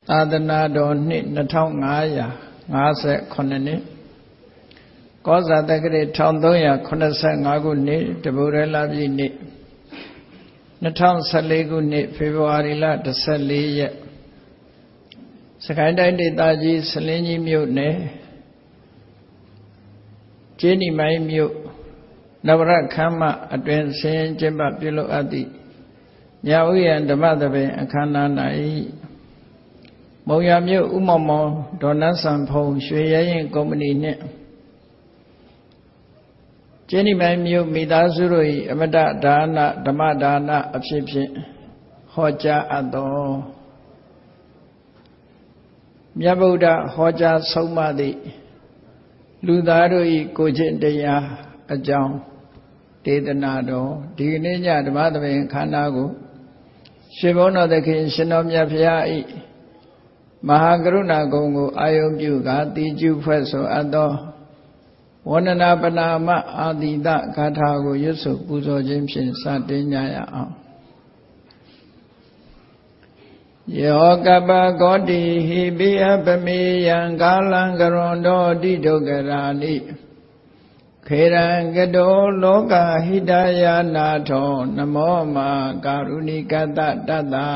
သာသနာတော်နှစ်2558နှစ်ကောဇာတက္ကရာ1385ခုနှစ်တပုရလပြည့်နေ့2014ခုနှစ်ဖေဖော်ဝါရီလ14ရက်စကိုင်းတိုင်းဒေသကြီးစလင်းကြီးမြို့နယ်ကျေးနီမိုင်းမြို့နဝရခမ်းမအတွင်ဆင်းကျင်းပပြုလုပ်အပ်သည့်မြဝိယံဓမ္မသဘင်အခမ်းအနား၌မုံရမြို့ဥမောင်မောင်ဒေါ်နတ်ဆန်ဖုံရွှေရဲရင်ကုမ္ပဏီနှင့်ကျေးနီမိုင်းမြို့မိသားစုတို့၏အမတဒါနဓမ္မဒါနအဖြစ်ဖြင့်ဟောကြားအပ်သောမြတ်ဗုဒ္ဓဟောကြားဆုံးမသည့်လူသားတို့၏ကိုယ်ကျင့်တရားအကြောင်းဒေသနာတော်ဒီကနေ့ညဓမ္မသဘင်ခန္ဓာကိုရွှေဘုန်းတော်သခင်ရှင်တော်မြတ်ဖရာ၏မဟာကရုဏာဂုဏ်ကိုအာယုံပြုကာတိကျုဖွဲ့ဆိုအပ်သောဝန္ဒနာပနာမအာတိတဂါထာကိုရွတ်ဆိုပူဇော်ခြင်းဖြင့်စတင်ကြရအောင်ယောကပဂောတိဟိပိအပမေယံကာလံကရွန်တော်တိဒုက္ခရာနိခေရံကတောလောကဟိတယာနာထောနမောမာကာရုဏိကတတတ္တ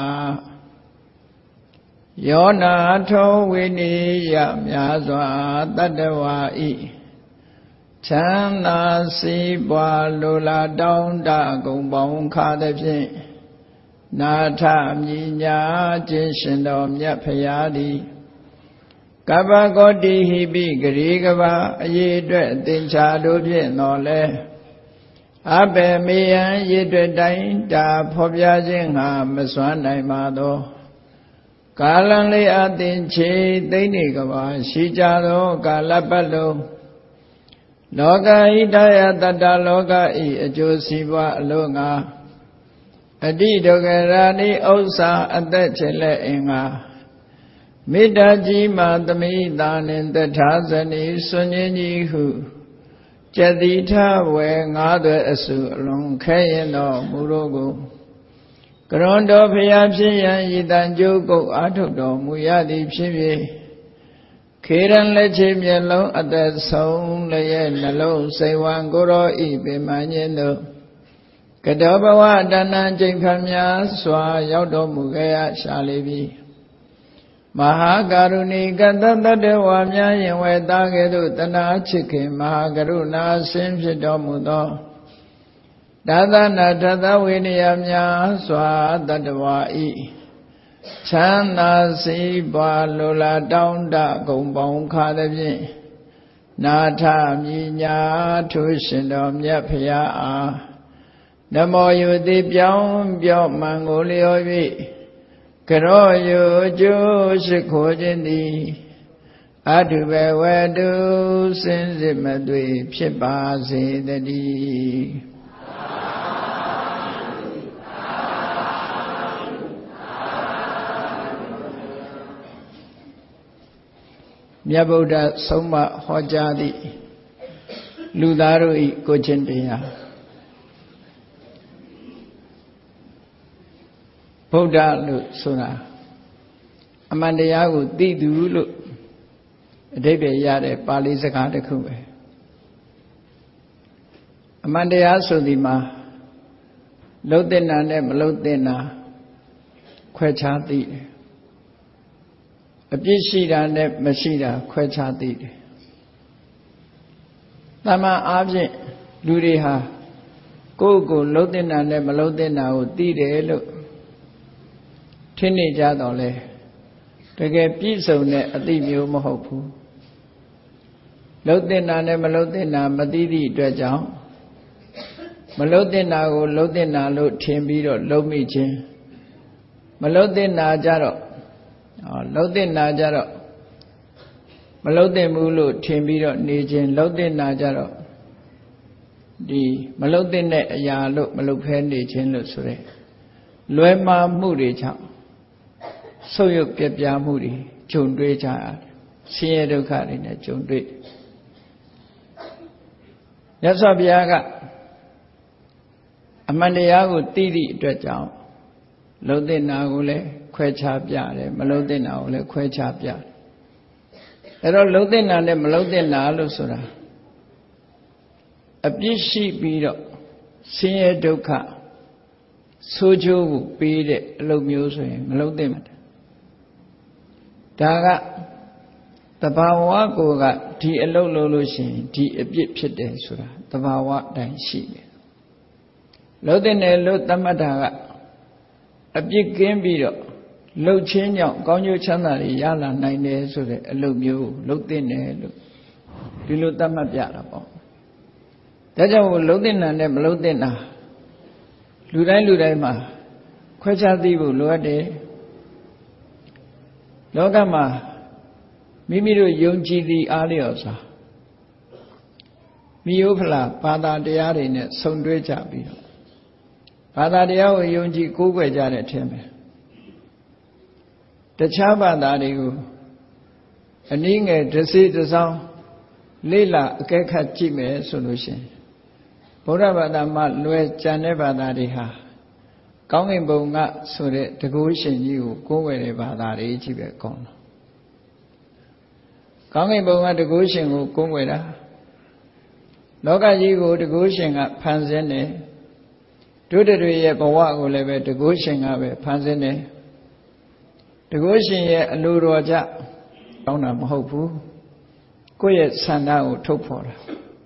ယောနာထောဝိနိယမြာစွာတတ္တဝါဤချမ်းသာစီးပွားလိုလားတောင်းတဂုံပေါင်းခါသည်ဖြင့်နာထမြညာခြင်းရှင်တော်မြတ်ဖရာသည်ကပ္ပကောတိဟိပိဂရေကဘာအရေးအတွက်အသင်္ချာတို့ဖြင့်တော်လဲအဘယ်မေယံရေအတွက်တိုင်းတာဖော်ပြခြင်းဟာမစွမ်းနိုင်ပါသောကာလံလေးအသင်ချေသိမ့်နေကဘာရှိကြသောကာလပတ်လုံးလောကဟိတယတတ္တလောကဤအကျိုးစီးပွားအလို့ငါအတိဒုက္ခရာနိဥစ္စာအသက်ချေလက်အင်္ဂါမေတ္တာကြီးမှသမိတာနှင့်တထာဇနီစွန်ကြီးကြီးဟုကျတိထဝေငါးသွဲအစုအလုံးခဲရင်တော်မူတော့ကိုကရွန်တော်ဖရာဖြစ်ရန်ဤတန်ကျုပ်ကုတ်အာထုတ်တော်မူရသည်ဖြစ်၍ခေရန်လက်ချေမျက်လုံးအသက်ဆုံးလျက်နှလုံးစိတ်ဝံကိုရောဤပင်မညင်းတို့ကတောဘဝတဏ္ဏကျိန်ခံများစွာရောက်တော်မူခဲ့ရရှာလေပြီမဟာကရုဏီကတတ္တဝါများယင်ဝဲသားကဲ့သို့တနာချစ်ခင်မဟာကရုဏာဆင်းဖြစ်တော်မူသောဒါသနာထသဝိနည်းများစွာတတ္တဝါဤချမ်းသာစီးပွားလိုလားတောင်းတဂုံပေါင်းခါသည်ဖြင့်နာထမြညာထိုရှင်တော်မြတ်ဖရာအားနမောယုတိပြောင်းပြောမှန်ကိုလျော်၍ကရောယုကျိုးရှိခိုးခြင်းသည်အတုဘဝတုစင်စစ်မသွေဖြစ်ပါစေတည်းမြတ်ဗုဒ္ဓဆုံးမဟောကြားသည့်လူသားတို့၏ကိုယ်ကျင့်တရားဗုဒ္ဓလို့ဆိုတာအမှန်တရားကိုသိသူလို့အဓိပ္ပာယ်ရတဲ့ပါဠိစကားတစ်ခုပဲအမှန်တရားဆိုဒီမှာလှုပ်တဲ့နာနဲ့မလှုပ်တဲ့နာခွဲခြားသိတယ်အပြစ်ရှိတာနဲ့မရှိတာခွဲခြားသိတယ်တမန်အားဖြင့်လူတွေဟာကိုယ့်ကိုလှုပ်တဲ့နာနဲ့မလှုပ်တဲ့နာကိုသိတယ်လို့ထင်နေကြတော့လေတကယ်ပြည့်စုံတဲ့အသိမျိုးမဟုတ်ဘူးလှုပ်တဲ့နာနဲ့မလှုပ်တဲ့နာမသိသည့်အတွက်ကြောင့်မလှုပ်တဲ့နာကိုလှုပ်တဲ့နာလို့ထင်ပြီးတော့လှုပ်မိခြင်းမလှုပ်တဲ့နာကြတော့လှုပ်တဲ့နာကြတော့မလှုပ်တဲ့ဘူးလို့ထင်ပြီးတော့နေခြင်းလှုပ်တဲ့နာကြတော့ဒီမလှုပ်တဲ့အရာလို့မလှုပ်ဖဲနေခြင်းလို့ဆိုရဲလွယ်မှားမှုတွေကြောင့်ဆုတ်ယုတ်ပြပြမှုတွေဂျုံတွေ့ကြရတယ်ဆင်းရဲဒုက္ခတွေနဲ့ဂျုံတွေ့မြတ်စွာဘုရားကအမှန်တရားကိုသိသည့်အတွက်ကြောင့်လုံးတဲ့နာကိုလည်းခွဲခြားပြတယ်မလုံးတဲ့နာကိုလည်းခွဲခြားပြတယ်အဲ့တော့လုံးတဲ့နာနဲ့မလုံးတဲ့နာလို့ဆိုတာအပြစ်ရှိပြီးတော့ဆင်းရဲဒုက္ခဆိုးကျိုးကိုပေးတဲ့အလုပ်မျိုးဆိုရင်မလုံးတဲ့မှာဒါကတဘာဝကိုကဒီအလုပ်လုပ်လို့ရှိရင်ဒီအပြစ်ဖြစ်တယ်ဆိုတာတဘာဝအတိုင်းရှိတယ်လုံးတဲ့နယ်လို့သတ်မှတ်တာကအပြစ်ကင်းပြီးတော့လှုပ်ချင်းကြောင့်ကောင်းကျိုးချမ်းသာတွေရလာနိုင်တယ်ဆိုတဲ့အလုပ်မျိုးလှုပ်တဲ့နယ်လို့ဒီလိုသတ်မှတ်ပြတာပေါ့ဒါကြောင့်လှုပ်တဲ့နာနဲ့မလှုပ်တဲ့နာလူတိုင်းမှာခွဲခြားသိဖို့လိုအပ်တယ်လောကမှာမိမိတို့ယုံကြည်သည့်အားလျော်စွာမိယုဖလားဘာသာတရားတွေနဲ့ဆုံတွဲကြပြီးတော့ဘာသာတရားကိုယုံကြည်ကိုးကွယ်ကြတဲ့အထင်ပဲတခြားဘာသာတွေကိုအနည်းငယ်တစ်စိတစ်စောင်းလေ့လာအကဲခတ်ကြည့်မယ်ဆိုလို့ရှိရင်ဗုဒ္ဓဘာသာမှလွယ်ကြံတဲ့ဘာသာတွေဟာကောင်းကင်ဘုံကဆိုတဲ့တကုရှင်ကြီးကိုကိုးကွယ်တဲ့ဘာသာတွေကြီးပဲကောင်းတယ်ကောင်းကင်ဘုံကတကုရှင်ကိုကိုးကွယ်တာလောကကြီးကိုတကုရှင်ကဖန်ဆင်းတယ်တို့တွေရဲ့ဘဝကိုလည်းပဲတကုရှင်ကပဲဖန်ဆင်းတယ်တကုရှင်ရဲ့အလိုတော်ကြတောင်းတာမဟုတ်ဘူးကိုယ့်ရဲ့ဆန္ဒကိုထုတ်ဖော်တာ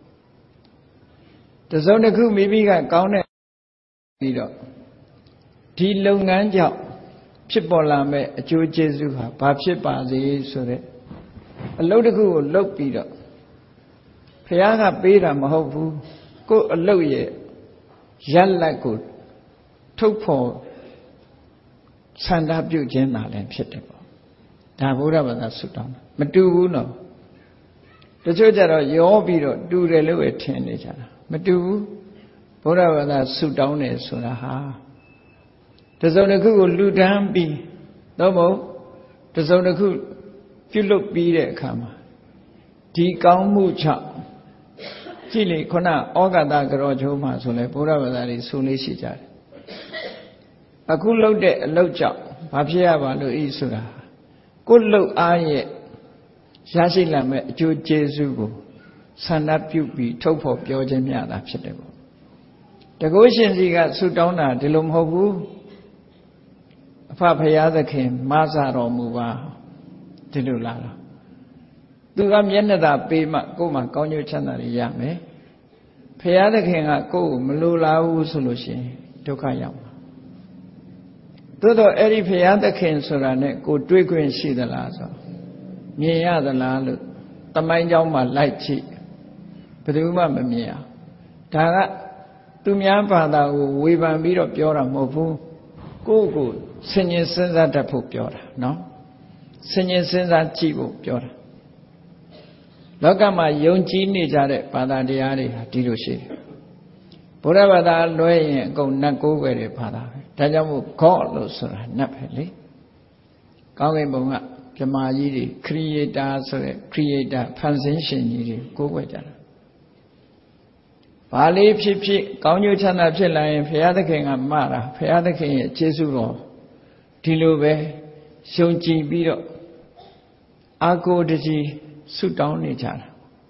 တစုံတစ်ခုမိမိကကောင်းတဲ့ပြီးတော့ဒီလုပ်ငန်းကြောင့်ဖြစ်ပေါ်လာမဲ့အကျိုးကျေးဇူးဟာဘာဖြစ်ပါစေဆိုတဲ့အလုပ်တစ်ခုကိုလုပ်ပြီးတော့ဘုရားကပေးတာမဟုတ်ဘူးကိုယ့်အလုပ်ရဲ့ရလဒ်ကိုထုတ်ဖော်ဆန္ဒပြုခြင်းသာလည်းဖြစ်တယ်ပေါ့ဒါဗုဒ္ဓဘာသာဆုတောင်းတာမတူဘူးနော်တချို့ကြတော့ရောပြီးတော့တူတယ်လို့ပဲထင်နေကြတာမတူဘူးဗုဒ္ဓဘာသာဆုတောင်းတယ်ဆိုတာဟာတစုံတစ်ခုကိုလှူဒန်းပြီးသို့မဟုတ်တစုံတစ်ခုပြုလုပ်ပြီးတဲ့အခါမှာဒီကောင်းမှုကြောင့်ကြည့်လေခုနဩဃတကရောချိုးမှာဆိုလဲဗုဒ္ဓဘာသာတွေဆိုလေးရှိကြတယ်အခုလုပ်တဲ့အလုပ်ကြောင့်ဘာဖြစ်ရပါလို့ဤဆိုတာကိုယ်လုပ်အားရဲ့ရရှိလာမဲ့အကျိုးကျေးဇူးကိုဆန္ဒပြုပြီးထုတ်ဖော်ပြောခြင်းများတာဖြစ်တယ်ပေါ့တကုရှင်စီကဆုတောင်းတာဒီလိုမဟုတ်ဘူးအဖဖရာသခင်မဆာတော်မူပါဒီလိုလားသူကမျက်နှာသာပေးမှကိုယ်မှကောင်းကျိုးချမ်းသာတွေရမယ်ဖရာသခင်ကကိုယ်ကိုမလိုလားဘူးဆိုလို့ရှိရင်ဒုက္ခရောက်မှာသို့တော့အဲ့ဒီဖရာသခင်ဆိုတာနဲ့ကိုတွေးခွင့်ရှိသလားဆိုမြင်ရသလားလို့တမိုင်းเจ้าမှာလိုက်ကြည့်ဘယ်သူမှမမြင်အောင်ဒါကသူများဘာသာကိုဝေဖန်ပြီးတော့ပြောတာမဟုတ်ဘူးကိုယ့်ကိုဆင်ញင်စဉ်းစားတတ်ဖို့ပြောတာနော်ဆင်ញင်စဉ်းစားကြည့်ဖို့ပြောတာလောကမှာယုံကြည်နေကြတဲ့ဘာသာတရားတွေဟာဒီလိုရှိတယ်ဗုဒ္ဓဘာသာလွဲရင်အကုန်နတ်ကိုးကွယ်တဲ့ဘာသာပဲဒါကြောင့်မို့ God လို့ဆိုတာနတ်ပဲလေကောင်းကင်ဘုံကဗြဟ္မာကြီးတွေ creator ဆိုတဲ့ creator ဖန်ဆင်းရှင်ကြီးတွေကိုးကွယ်ကြတာဘာလေးဖြစ်ဖြစ်ကောင်းကျိုးချမ်းသာဖြစ်လာရင်ဘုရားသခင်ကမတာဘုရားသခင်ရဲ့ကျေးဇူးတော်ဒီလိုပဲယုံကြည်ပြီးတော့အာကိုတကြီးဆုတောင်းနေကြတာ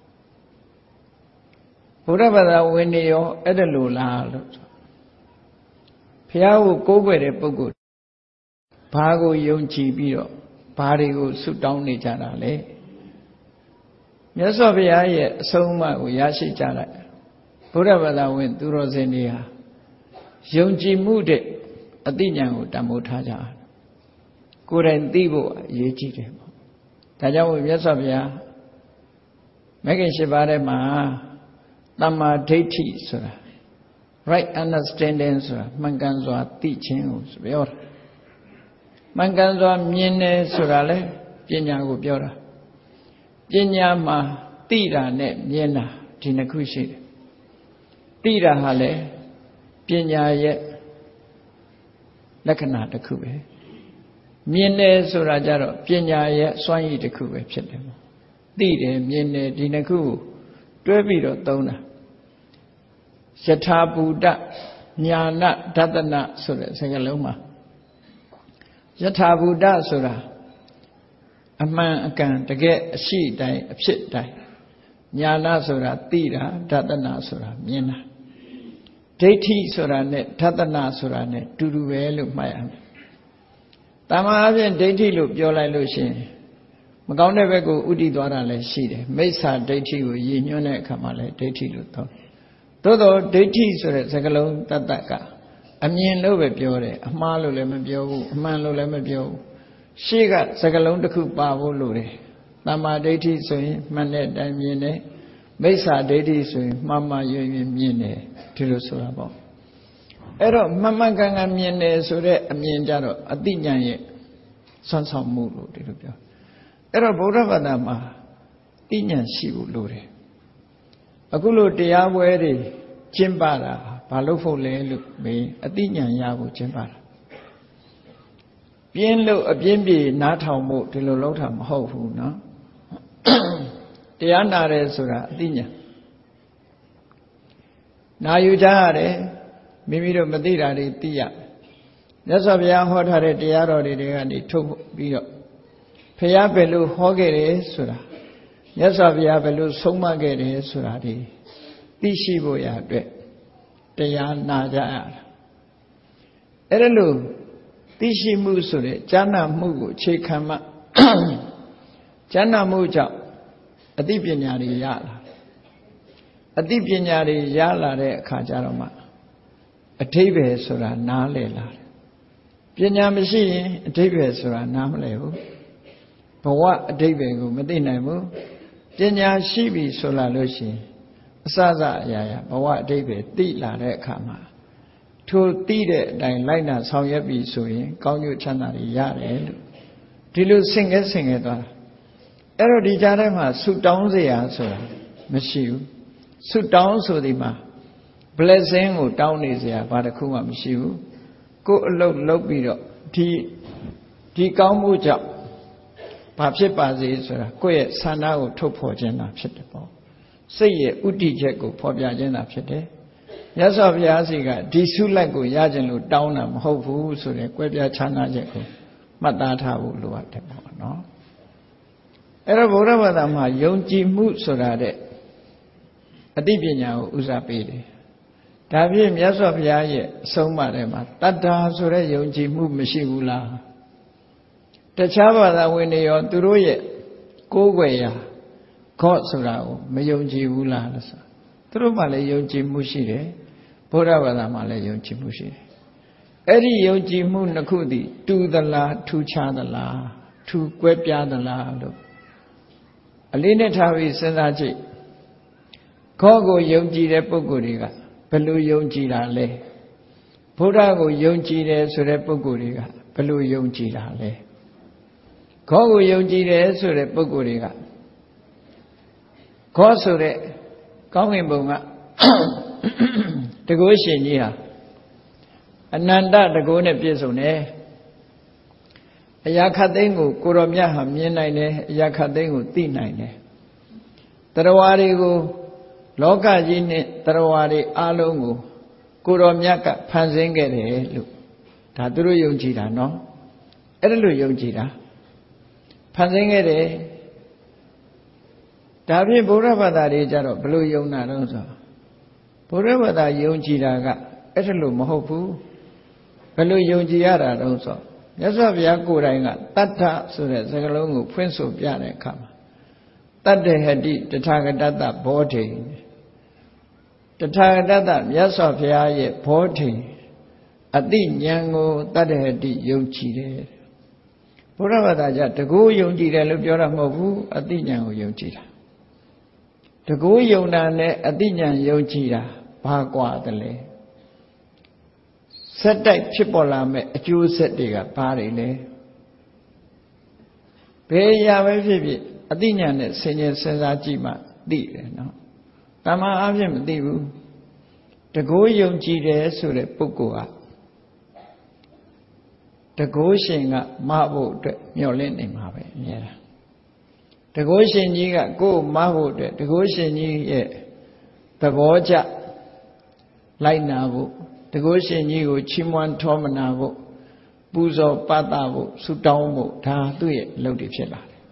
ဘုရားဘာသာဝင်နေရောအဲ့ဒါလိုလားလို့ဘုရားကိုကိုးကွယ်တဲ့ပုဂ္ဂိုလ်ဘာကိုယုံကြည်ပြီးတော့ဘာတွေကိုဆုတောင်းနေကြတာလဲမြတ်စွာဘုရားရဲ့အဆုံးအမကိုရရှိကြလိုက်ဘုရားဘာသာဝင်သူတော်စင်တွေဟာယုံကြည်မှုတဲ့အသိဉာဏ်ကိုတန်ဖိုးထားကြတယ်ကိုယ်တိုင်သိဖို့အရေးကြီးတယ်ပေါ့ဒါကြောင့်မြတ်စွာဘုရားမဂ္ဂင်၈ပါးထဲမှာသမ္မာဒိဋ္ဌိဆိုတာ right understanding ဆိုတာမှန်ကန်စွာသိခြင်းကိုပြောတာမှန်ကန်စွာမြင်တယ်ဆိုတာလေပညာကိုပြောတာပညာမှာသိတာနဲ့မြင်တာဒီနှစ်ခုရှိတယ်သိတာဟာလေပညာရဲ့လက္ခဏာတစ်ခုပဲမြင်တယ်ဆိုတာကြတော့ပညာရဲ့စွမ်းရည်တစ်ခုပဲဖြစ်တယ်သိတယ်မြင်တယ်ဒီနှစ်ခုကိုတွဲပြီးတော့သုံးတာယထာဘူတညာဏဒသနဆိုတဲ့စကားလုံးမှာယထာဘူတဆိုတာအမှန်အကန်တကယ်အရှိတိုင်းအဖြစ်တိုင်းညာနာဆိုတာသိတာဒသနာဆိုတာမြင်တာဒိဋ္ဌိဆိုတာနဲ့ဒသနာဆိုတာနဲ့တူတူပဲလို့မှတ်ရမယ်။တမန်အပြင်ဒိဋ္ဌိလို့ပြောလိုက်လို့ရှိရင်မကောင်းတဲ့ဘက်ကိုဥတည်သွားတာလည်းရှိတယ်။မိစ္ဆာဒိဋ္ဌိကိုရည်ညွှန်းတဲ့အခါမှာလည်းဒိဋ္ဌိလို့သုံးတယ်။သို့သောဒိဋ္ဌိဆိုတဲ့စကားလုံးတတ်ကအမြင်လို့ပဲပြောတယ်အမှားလို့လည်းမပြောဘူးအမှန်လို့လည်းမပြောဘူးရှေ့ကစကားလုံးတစ်ခုပါဖို့လိုတယ်။တမ္မာဒိဋ္ဌိဆိုရင်မှန်တဲ့အတိုင်းမြင်တယ်မိစ္ဆာဒိဋ္ဌိဆိုရင်မှားမှားယွင်းယွင်းမြင်တယ်ဒီလိုဆိုတာပေါ့အဲ့တော့မှန်မှန်ကန်ကန်မြင်တယ်ဆိုတဲ့အမြင်ကြတော့အတိညာရဲ့ဆွမ်းဆောင်မှုလို့ဒီလိုပြောအဲ့တော့ဗုဒ္ဓဘာသာမှာတိညာရှိဖို့လိုတယ်အခုလိုတရားပွဲတွေကျင့်ပတာဘာလို့ဖို့လဲလို့မေးအတိညာရဖို့ကျင့်ပတာပြင်းလို့အပြင်းပြေနားထောင်ဖို့ဒီလိုလောက်တာမဟုတ်ဘူးเนาะတရားနာတယ်ဆိုတာအသိဉာဏ်နာယူကြရတယ်မိမိတို့မသိတာတွေသိရမြတ်စွာဘုရားဟောထားတဲ့တရားတော်တွေကနေထုတ်ပြီးတော့ဘုရားဘယ်လိုဟောခဲ့တယ်ဆိုတာမြတ်စွာဘုရားဘယ်လိုဆုံးမခဲ့တယ်ဆိုတာဒီသိရှိဖို့ရအတွက်တရားနာကြရတာအဲ့ဒါလို့သိရှိမှုဆိုတဲ့ဉာဏ်မှုကိုအခြေခံမှဉာဏ်မှုကြောင့်အသိပညာတွေရလာအသိပညာတွေရလာတဲ့အခါကျတော့မှအဓိပ္ပာယ်ဆိုတာနားလည်လာတယ်ပညာမရှိရင်အဓိပ္ပာယ်ဆိုတာနားမလည်ဘူးဘဝအဓိပ္ပာယ်ကိုမသိနိုင်ဘူးပညာရှိပြီဆိုလာလို့ရှိရင်အစစအရာရာဘဝအဓိပ္ပာယ်သိလာတဲ့အခါမှာထိုသိတဲ့အတိုင်းလိုက်နာဆောင်ရွက်ပြီဆိုရင်ကောင်းကျိုးချမ်းသာတွေရတယ်လို့ဒီလိုဆင့်ကဲဆင့်ကဲသွားတာအဲ့တော့ဒီကြားထဲမှာဆုတောင်းเสียဆိုတာမရှိဘူးဆုတောင်းဆိုဒီမှာ blessing ကိုတောင်းနေเสียဘာတစ်ခုမှမရှိဘူးကိုယ်အလုပ်လုပ်ပြီးတော့ဒီကောင်းမှုကြောင့်ဘာဖြစ်ပါစေဆိုတာကိုယ့်ရဲ့ဆန္ဒကိုထုတ်ဖော်ခြင်းတာဖြစ်တယ်ပေါ့စိတ်ရဲ့ဥတည်ချက်ကိုဖော်ပြခြင်းတာဖြစ်တယ်မြတ်စွာဘုရားစီကဒီဆုလက်ကိုရခြင်းလို့တောင်းတာမဟုတ်ဘူးဆိုတဲ့ကွဲပြားခြားနာချက်ကိုမှတ်သားထားဖို့လိုအပ်တယ်ပေါ့နော်အဲ့တော့ဗုဒ္ဓဘာသာမှာယုံကြည်မှုဆိုတာတဲ့အသိပညာကိုဦးစားပေးတယ်ဒါဖြင့်မြတ်စွာဘုရားရဲ့အဆုံးအမထဲမှာတတ္တာဆိုတဲ့ယုံကြည်မှုမရှိဘူးလားတခြားဘာသာဝင်တွေရောသူတို့ရဲ့ကိုးကွယ်ရာGodဆိုတာကိုမယုံကြည်ဘူးလားလို့ဆိုသူတို့မှလည်းယုံကြည်မှုရှိတယ်ဗုဒ္ဓဘာသာမှာလည်းယုံကြည်မှုရှိတယ်အဲ့ဒီယုံကြည်မှုနှစ်ခုတည်းတူသလားထူးခြားသလားထူကွဲပြားသလားလို့အလေးနဲ့ထားပြီးစဉ်းစားကြည့်Godကိုယုံကြည်တဲ့ပုဂ္ဂိုလ်တွေကဘယ်လိုယုံကြည်တာလဲဗုဒ္ဓကိုယုံကြည်တယ်ဆိုတဲ့ပုဂ္ဂိုလ်တွေကဘယ်လိုယုံကြည်တာလဲGodကိုယုံကြည်တယ်ဆိုတဲ့ပုဂ္ဂိုလ်တွေကGodဆိုတဲ့ကောင်းကင်ဘုံကတကုရှင်ကြီးဟာအနန္တတကုနဲ့ပြည့်စုံတယ်အရာခတ်သိမ်းကိုကိုရောမြတ်ဟာမြင်နိုင်တယ်အရာခတ်သိမ်းကိုသိနိုင်တယ်တရားတွေကိုလောကကြီးနဲ့တရားတွေအလုံးကိုကိုရောမြတ်ကဖန်ဆင်းခဲ့တယ်လို့ဒါသူတို့ယုံကြည်တာနော်အဲ့ဒါလို့ယုံကြည်တာဖန်ဆင်းခဲ့တယ်ဒါဖြင့်ဗုဒ္ဓဘာသာတွေကြတော့ဘယ်လိုယုံတာတော့ဆိုဗုဒ္ဓဘာသာယုံကြည်တာကအဲ့ဒါလို့မဟုတ်ဘူးဘယ်လိုယုံကြည်ရတာတော့ဆိုမြတ်စွာဘုရားကိုယ်တိုင်ကတတ္ထဆိုတဲ့စကားလုံးကိုဖွင့်ဆိုပြတဲ့အခါမှာတတ္တဟတိတထာဂတတဘောဓိတထာဂတတမြတ်စွာဘုရားရဲ့ဘောဓိအတိဉာဏ်ကိုတတ္တဟတိယုံကြည်တယ်ဘုရားဘာသာကြတကူယုံကြည်တယ်လို့ပြောတာမဟုတ်ဘူးအတိဉာဏ်ကိုယုံကြည်တာတကူယုံတာနဲ့အတိဉာဏ်ယုံကြည်တာဘာကွာတယ်လဲဆက်တိုက်ဖြစ်ပေါ်လာမဲ့အကျိုးဆက်တွေကဘာတွေလဲဘယ်အရာပဲဖြစ်ဖြစ်အတိညာနဲ့ဆင်ခြင်စဉ်းစားကြည့်မှသိတယ်နော်တမန်အားဖြင့်မသိဘူးတကိုးယုံကြည်တယ်ဆိုတဲ့ပုဂ္ဂိုလ်ကတကိုးရှင်ကမဖို့အတွက်မျှော်လင့်နေမှာပဲအများအားတကိုးရှင်ကြီးကကိုယ်မဖို့အတွက်တကိုးရှင်ကြီးရဲ့သဘောကျလိုက်နာဖို့တကုရှင်ကြီးကိုချီးမွမ်းထောမနာဖို့ပူဇော်ပသဖို့ဆုတောင်းဖို့ဒါသူ့ရဲ့အလုပ်တွေဖြစ်လာတယ်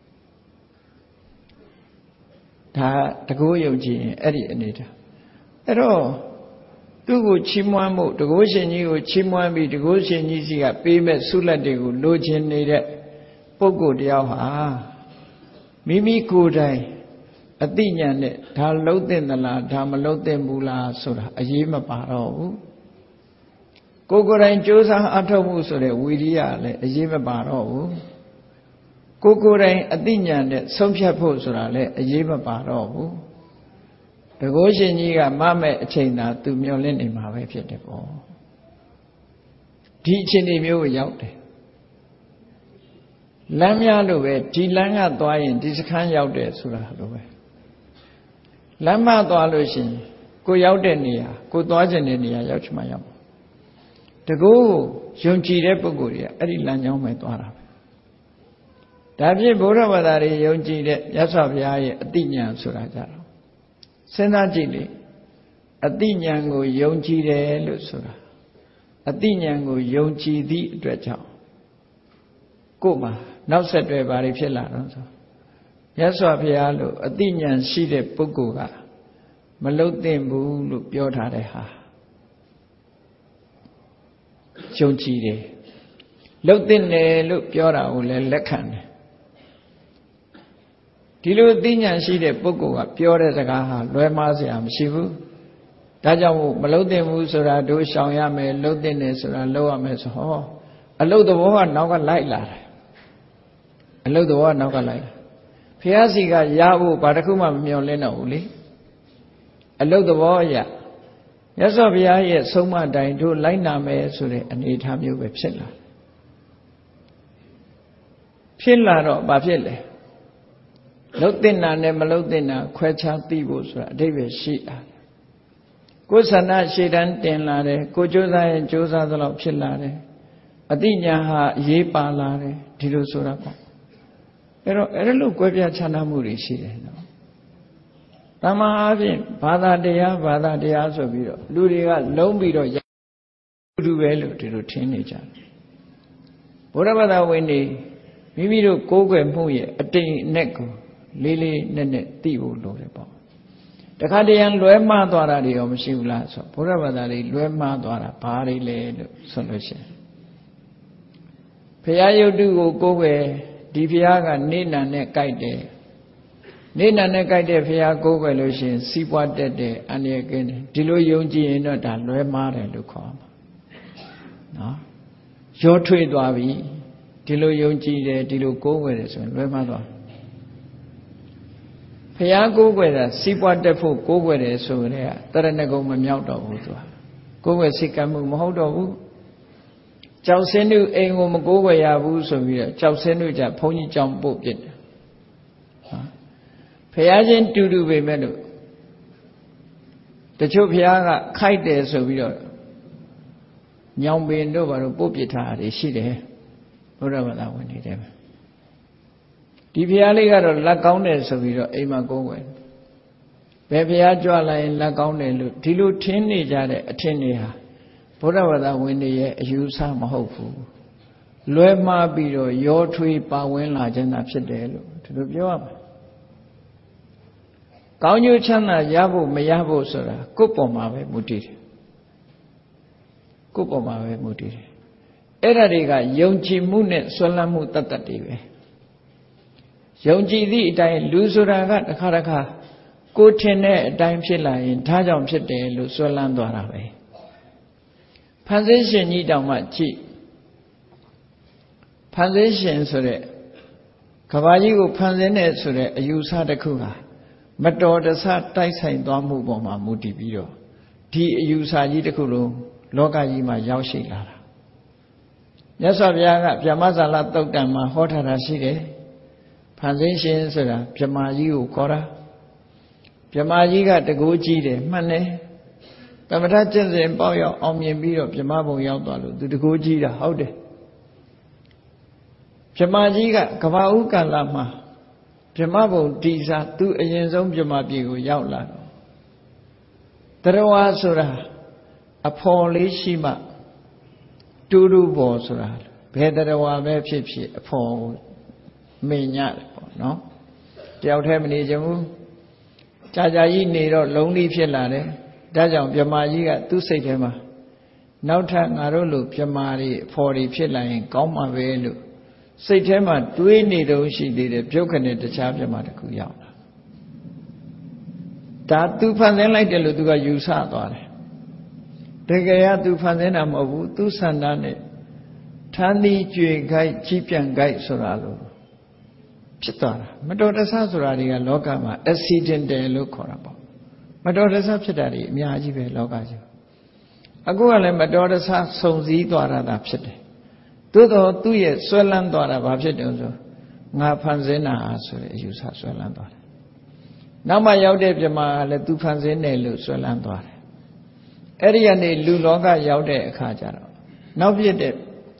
ဒါတကောယုံကြည်ရင်အဲ့ဒီအနေထားအဲ့တော့သူ့ကိုချီးမွမ်းဖို့တကောရှင်ကြီးကိုချီးမွမ်းပြီးတကောရှင်ကြီးစီကပေးမဲ့ဆုလက်တွေကိုလိုချင်နေတဲ့ပုဂ္ဂိုလ်တယောက်ဟာမိမိကိုယ်တိုင်အသိဉာဏ်နဲ့ဒါလှုပ်တဲ့သလားဒါမလှုပ်တဲ့ဘူးလားဆိုတာအရေးမပါတော့ဘူးကိုယ်ကိုယ်တိုင်ကြိုးစားအထောက်မှုဆိုတဲ့ဝိရိယလည်းအရေးမပါတော့ဘူးကိုယ်ကိုယ်တိုင်အသိဉာဏ်နဲ့ဆုံးဖြတ်ဖို့ဆိုတာလည်းအရေးမပါတော့ဘူးတကောရှင်ကြီးကမမဲ့အချိန်သာသူမျောလင့်နေမှာပဲဖြစ်တယ်ပေါ့ဒီအချိန်မျိုးကိုရောက်တယ်လမ်းများလို့ပဲဒီလမ်းကသွားရင်ဒီစခန်းရောက်တယ်ဆိုတာလိုပဲလမ်းမသွားလို့ရှိရင်ကိုရောက်တဲ့နေရာကိုသွားခြင်းတဲ့နေရာရောက်ချင်မှရောက်တကူယုံကြည်တဲ့ပုဂ္ဂိုလ်တွေကအဲ့ဒီလမ်းကြောင်းပဲသွားတာပဲဒါဖြင့်ဘုရားဘာသာတွေယုံကြည်တဲ့မြတ်စွာဘုရားရဲ့အတိညာဏ်ဆိုတာကြတော့စဉ်းစားကြည့်လေအတိညာဏ်ကိုယုံကြည်တယ်လို့ဆိုတာအတိညာဏ်ကိုယုံကြည်သည့်အတွက်ကြောင့်ကိုယ်မှာနောက်ဆက်တွဲဘာတွေဖြစ်လာတော့ဆိုမြတ်စွာဘုရားလို့အတိညာဏ်ရှိတဲ့ပုဂ္ဂိုလ်ကမလုတ်သင့်ဘူးလို့ပြောထားတဲ့ဟာယုံကြည်တယ်လုတ်သင့်တယ်လို့ပြောတာကိုလည်းလက်ခံတယ်ဒီလိုအသိဉာဏ်ရှိတဲ့ပုဂ္ဂိုလ်ကပြောတဲ့စကားဟာလွဲမှားစရာမရှိဘူးဒါကြောင့်မလုတ်သင့်ဘူးဆိုတာတို့ရှောင်ရမယ်လုတ်သင့်တယ်ဆိုတာလုပ်ရမယ်ဆိုဟောအလုတ်သဘောကနောက်ကလိုက်လာတယ်အလုတ်သဘောကနောက်ကလိုက်လာဘုရားစီကရဖို့ဘာတစ်ခုမှမမျှော်လင့်တော့ဘူးလေအလုတ်သဘောအရမြတ်စွာဘုရားရဲ့ဆုံးမတိုင်းတို့လိုက်နာမယ်ဆိုတဲ့အနေအထားမျိုးပဲဖြစ်လာတော့ဘာဖြစ်လဲလှုပ်တင်တာနဲ့မလှုပ်တင်တာခွဲခြားသိဖို့ဆိုတာအဓိပ္ပာယ်ရှိတာကိုယ်ဆန္ဒရှေ့တန်းတင်လာတယ်ကိုကြိုးစားရင်ကြိုးစားသလောက်ဖြစ်လာတယ်အတိညာဟာအရေးပါလာတယ်ဒီလိုဆိုတာပေါ့အဲ့လိုကွဲပြားခြားနားမှုတွေရှိတယ်နော်တမန်အားဖြင့်ဘာသာတရားဆိုပြီးတော့လူတွေကလုံးပြီးတော့တူပဲလို့ဒီလိုထင်နေကြတယ်ဘုရားဘာသာဝင်တွေမိမိတို့ကိုးကွယ်မှုရဲ့အတိမ်အနက်ကိုလေးလေးနက်နက်သိဖို့လိုတယ်ပေါ့တခါတရံလွဲမှားသွားတာတွေရောမရှိဘူးလားဆိုဘုရားဘာသာတွေလွဲမှားသွားတာဘာတွေလဲလို့ဆိုလို့ရှိရင်ဘုရားယုတ်တုကိုကိုးကွယ်ဒီဘုရားကနေနံနဲ့ကြိုက်တယ်နေနံနဲ့ကြိုက်တဲ့ဘုရားကိုးကွယ်လို့ရှိရင်စီးပွားတက်တယ်အန္တရာယ်ကင်းတယ်ဒီလိုယုံကြည်ရင်တော့ဒါလွဲမှားတယ်လို့ခေါ်မှာနော်ရောထွေးသွားပြီဒီလိုယုံကြည်တယ်ဒီလိုကိုးကွယ်တယ်ဆိုရင်လွဲမှားသွားဘုရားကိုးကွယ်တာစီးပွားတက်ဖို့ကိုးကွယ်တယ်ဆိုရင်တရဏဂုံမမြောက်တော့ဘူးသူကိုးကွယ်စိတ်ကံမှုမဟုတ်တော့ဘူးကြောက်စင်းတို့အိမ်ကိုမကိုးကွယ်ရဘူးဆိုပြီးတော့ကြောက်စင်းတို့ကြဘုန်းကြီးကြောင့်ပို့ပြစ်တယ်ဘုရားချင်းတူတူပဲမဲ့လို့တချို့ဘုရားကခိုက်တယ်ဆိုပြီးတော့ညောင်ပင်တို့ဘာလို့ပို့ပြစ်ထားတာရှိတယ်ဘုရားဘာသာဝင်နေတယ်ဒီဘုရားလေးကတော့လက်ကောင်းတယ်ဆိုပြီးတော့အိမ်မှာကိုးကွယ်ဘယ်ဘုရားကြွလာရင်လက်ကောင်းတယ်လို့ဒီလိုထင်နေကြတဲ့အထင်တွေဟာဘုရားဘာသာဝင်တွေရဲ့အယူဆမဟုတ်ဘူးလွဲမှားပြီးတော့ရောထွေးပါဝင်လာခြင်းသာဖြစ်တယ်လို့ဒီလိုပြောရမှာကောင်းကျိုးချမ်းသာရဖို့မရဖို့ဆိုတာကိုယ့်ပေါ်မှာပဲမူတည်တယ်ကိုယ့်ပေါ်မှာပဲမူတည်တယ်အဲ့ဒါတွေကယုံကြည်မှုနဲ့ဆွဲလန်းမှုတတ်တတ်တွေပဲယုံကြည်သည့်အတိုင်းလူဆိုတာကတစ်ခါတစ်ခါကိုထင်တဲ့အတိုင်းဖြစ်လာရင်ဒါကြောင့်ဖြစ်တယ်လို့ဆွဲလန်းသွားတာပဲဖန်ဆင်းရှင်ကြီးတောင်မှကြည့်ဖန်ဆင်းရှင်ဆိုတဲ့ကဘာကြီးကိုဖန်ဆင်းတဲ့ဆိုတဲ့အယူဆတစ်ခုဟာမတော်တဆတိုက်ဆိုင်သွားမှုပေါ်မှာမူတည်ပြီးတော့ဒီအယူဆကြီးတစ်ခုလုံးလောကကြီးမှာရောက်ရှိလာတာမြတ်စွာဘုရားကဗျမဇာလသုတ်တံမှာဟောထားတာရှိတယ်ဖန်ဆင်းရှင်ဆိုတာဗြဟ္မာကြီးကိုခေါ်တာဗြဟ္မာကြီးကတကိုးကြီးတယ်မှန်တယ်သမထကျင့်စဉ်ပေါ့ရောက်အောင်မြင်ပြီးတော့ဗြဟ္မာဘုံရောက်သွားလို့သူတကိုးကြီးတာဟုတ်တယ်ဗြဟ္မာကြီးကကဘာဥကာလမှာဗြဟ္မာဘုံတည်စားသူအရင်ဆုံးဗြဟ္မာပြည်ကိုရောက်လာတော့တရဝါဆိုတာအဖော်လေးရှိမှတူတူပေါ်ဆိုတာဘယ်တရားဝါပဲဖြစ်ဖြစ်အဖို့မင်းညတယ်ပေါ့နော်တယောက်တည်းမနေကြဘူးကြာကြာကြီးနေတော့လုံးလိဖြစ်လာတယ်ဒါကြောင့်မြမကြီးကသူ့စိတ်ထဲမှာနောက်ထပ်ငါတို့လိုမြမတွေအဖို့တွေဖြစ်လာရင်ကောင်းမှာပဲလို့စိတ်ထဲမှာတွေးနေတော့ရှိသေးတယ်ပြုတ်ခနဲ့တခြားမြမတစ်ခုရောက်လာဒါသူဖန်ဆင်းလိုက်တယ်လို့သူကယူဆသွားတယ်တကယ်ကသူဖန်ဆင်းတာမဟုတ်ဘူးသူဆန္ဒနဲ့ထမ်းသီးကြွေခိုက်ကြီးပြန်ခိုက်ဆိုတာလို့ဖြစ်သွားတာမတော်တဆဆိုတာတွေကလောကမှာ accidental လို့ခေါ်တာပေါ့မတော်တဆဖြစ်တာတွေအများကြီးပဲလောကကြီးအခုကလည်းမတော်တဆစုံစည်းသွားတာဖြစ်တယ်သို့တော့သူ့ရဲ့ဆွဲလန်းသွားတာဘာဖြစ်တယ်ဆိုငါဖန်ဆင်းတာဆိုတဲ့အယူဆဆွဲလန်းသွားတယ်နောက်မှရောက်တဲ့ပြမကလည်းသူဖန်ဆင်းတယ်လို့ဆွဲလန်းသွားတယ်အဲ့ဒီကနေလူလောကရောက်တဲ့အခါကျတော့နောက်ပြည့်တဲ့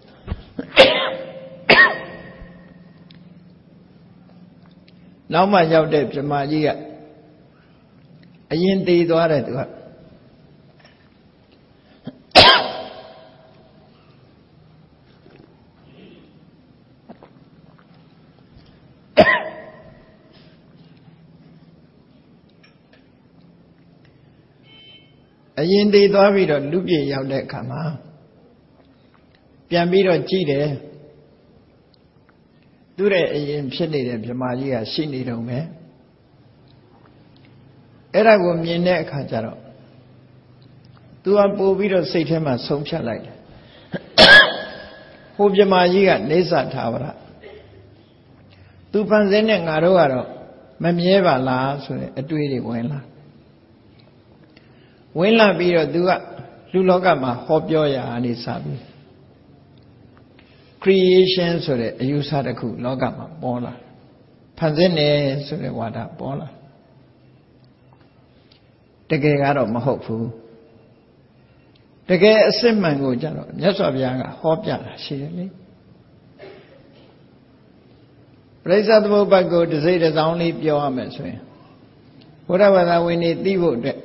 နောက်မှရောက်တဲ့ပြမကြီးကအရင်တည်သွားတယ်သူကအရင်တည်သွားပြီးတော့လူပြေရောက်တဲ့အခါမှာပြန်ပြီးတော့ကြည့်တယ်သူ့ရဲ့အရင်ဖြစ်နေတဲ့မြမကြီးကရှိနေတော့မယ်အဲ့ဒါကိုမြင်တဲ့အခါကျတော့သူကပို့ပြီးတော့စိတ်ထဲမှာဆုံးဖြတ်လိုက်တယ်ဟိုမြမကြီးကနေသထာဝရသူဖန်ဆင်းတဲ့ငါတို့ကတော့မမြဲပါလားဆိုတဲ့အတွေးတွေဝင်လာပြီးတော့သူကလူလောကမှာဟောပြောရာအနေစပြီး creation ဆိုတဲ့အယူဆတစ်ခုလောကမှာပေါ်လာဖန်ဆင်းတယ်ဆိုတဲ့ဝါဒပေါ်လာတကယ်ကတော့မဟုတ်ဘူးတကယ်အစစ်မှန်ကိုကြတော့မြတ်စွာဘုရားကဟောပြတာရှိတယ်လေပရိစ္ဆသမုပ္ပါဒ်ကိုတစ်စိတ်တစ်စောင်းလေးပြောရမယ်ဆိုရင်ဘုရားဘာသာဝင်တွေသိဖို့အတွက်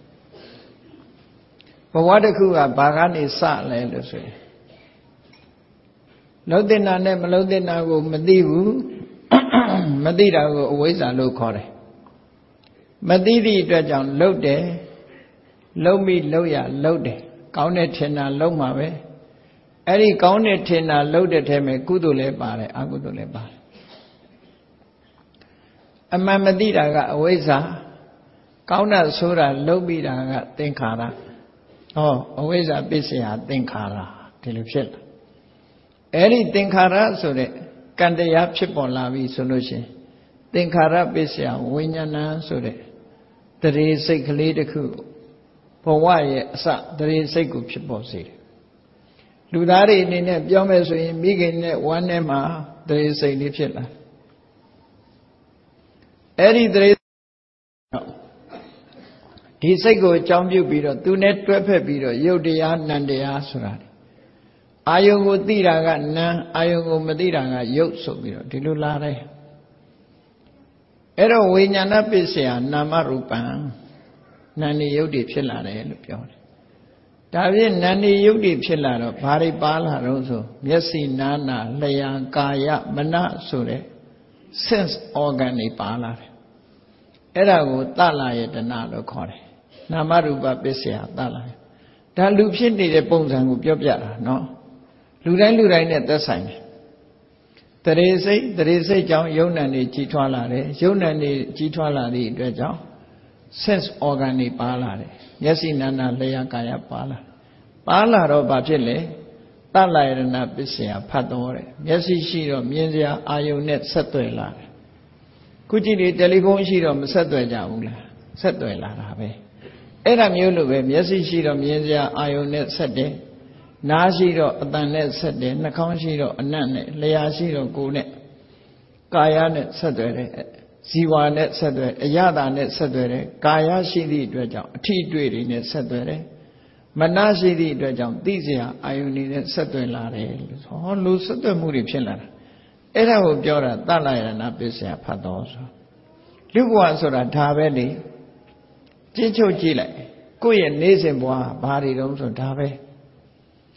ဘဝတစ်ခုကဘာကနေစလဲလို့ဆိုရင်လုံးတင်တာနဲ့မလုံးတင်တာကိုမသိဘူးမသိတာကိုအဝိဇ္ဇာလို့ခေါ်တယ်မသိသည့်အတွက်ကြောင့်လှုပ်တယ်လှုပ်မိလှုပ်ရလှုပ်တယ်ကောင်းတဲ့ထင်တာလှုပ်မှာပဲအဲ့ဒီကောင်းတဲ့ထင်တာလှုပ်တဲ့ထဲမှာကုသိုလ်လည်းပါတယ်အကုသိုလ်လည်းပါတယ်အမှန်မသိတာကအဝိဇ္ဇာကောင်းတာဆိုတာလှုပ်ပြီးတာကသင်္ခါရဟောအဝိဇ္ဇာပစ္စယသင်္ခါရဒီလိုဖြစ်လာအဲ့ဒီသင်္ခါရဆိုတဲ့ကံတရားဖြစ်ပေါ်လာပြီဆိုလို့ရှိရင်သင်္ခါရပစ္စယဝိညာဏဆိုတဲ့တရေစိတ်ကလေးတစ်ခုဘဝရဲ့အစတရေစိတ်ကိုဖြစ်ပေါ်စေတယ်လူသားတွေအနေနဲ့ပြောမယ်ဆိုရင်မိခင်နဲ့ဝမ်းထဲမှာတရေစိတ်လေးဖြစ်လာအဲ့ဒီတရေဒီစိတ်ကိုအကြောင်းပြုပြီးတော့သူနဲ့တွဲဖက်ပြီးတော့ယုတ်တရားနံတရားဆိုတာအာယုံကိုသိတာကနံအာယုံကိုမသိတာကယုတ်ဆိုပြီးတော့ဒီလိုလာတယ်အဲ့တော့ဝိညာဏပစ္စယနာမရူပံနာနေယုတ်တွေဖြစ်လာတယ်လို့ပြောတယ်ဒါဖြင့်နာနေယုတ်တွေဖြစ်လာတော့ဘာတွေပါလာတော့ဆိုမျက်စိနားနာလျှာကာယမနဆိုတဲ့ sense organ တွေပါလာတယ်အဲ့ဒါကိုသလယတနာလို့ခေါ်တယ်နာမရူပပစ္စယသလယဒါလူဖြစ်နေတဲ့ပုံစံကိုပြောပြတာနော်လူတိုင်းနဲ့သက်ဆိုင်တယ်တရေစိတ်ကြောင့်ယုံ nant တွေကြီးထွားလာတယ်ယုံ nant တွေကြီးထွားလာသည့်အတွက်ကြောင့် sense organ တွေပါလာတယ်မျက်စိနာနာလျှာကာယပါလာတော့ဘာဖြစ်လဲသလယရဏပစ္စယဖတ်တော်တယ်မျက်စိရှိတော့မြင်စရာအာယုံနဲ့ဆက်သွယ်လာတယ်ခုကြည့်လေတယ်လီဖုန်းရှိတော့မဆက်သွယ်ကြဘူးလားဆက်သွယ်လာတာပဲအဲ့ဒါမျိုးလိုပဲမျက်စိရှိတော့မြင်စရာအာယုံနဲ့ဆက်တယ်နားရှိတော့အတန်နဲ့ဆက်တယ်နှာခေါင်းရှိတော့အနံ့နဲ့လျှာရှိတော့ကိုယ်နဲ့ကာယနဲ့ဆက်သွယ်တယ်ဇီဝနဲ့ဆက်သွယ်အယတာနဲ့ဆက်သွယ်တယ်ကာယရှိသည့်အတွက်ကြောင့်အထီးတွေ့တွေနဲ့ဆက်သွယ်တယ်မနရှိသည့်အတွက်ကြောင့်သိစရာအာယုန်တွေနဲ့ဆက်သွယ်လာတယ်လို့ဟောလူဆက်သွယ်မှုတွေဖြစ်လာတာအဲ့ဒါကိုပြောတာသလယနာပစ္စယဖတ်တော်ဆိုလူဘဝဆိုတာဒါပဲလေကျင့်ချုပ်ကြည့်လိုက်ကိုယ့်ရဲ့နေစဉ်ဘဝဘာတွေတုံးဆိုဒါပဲ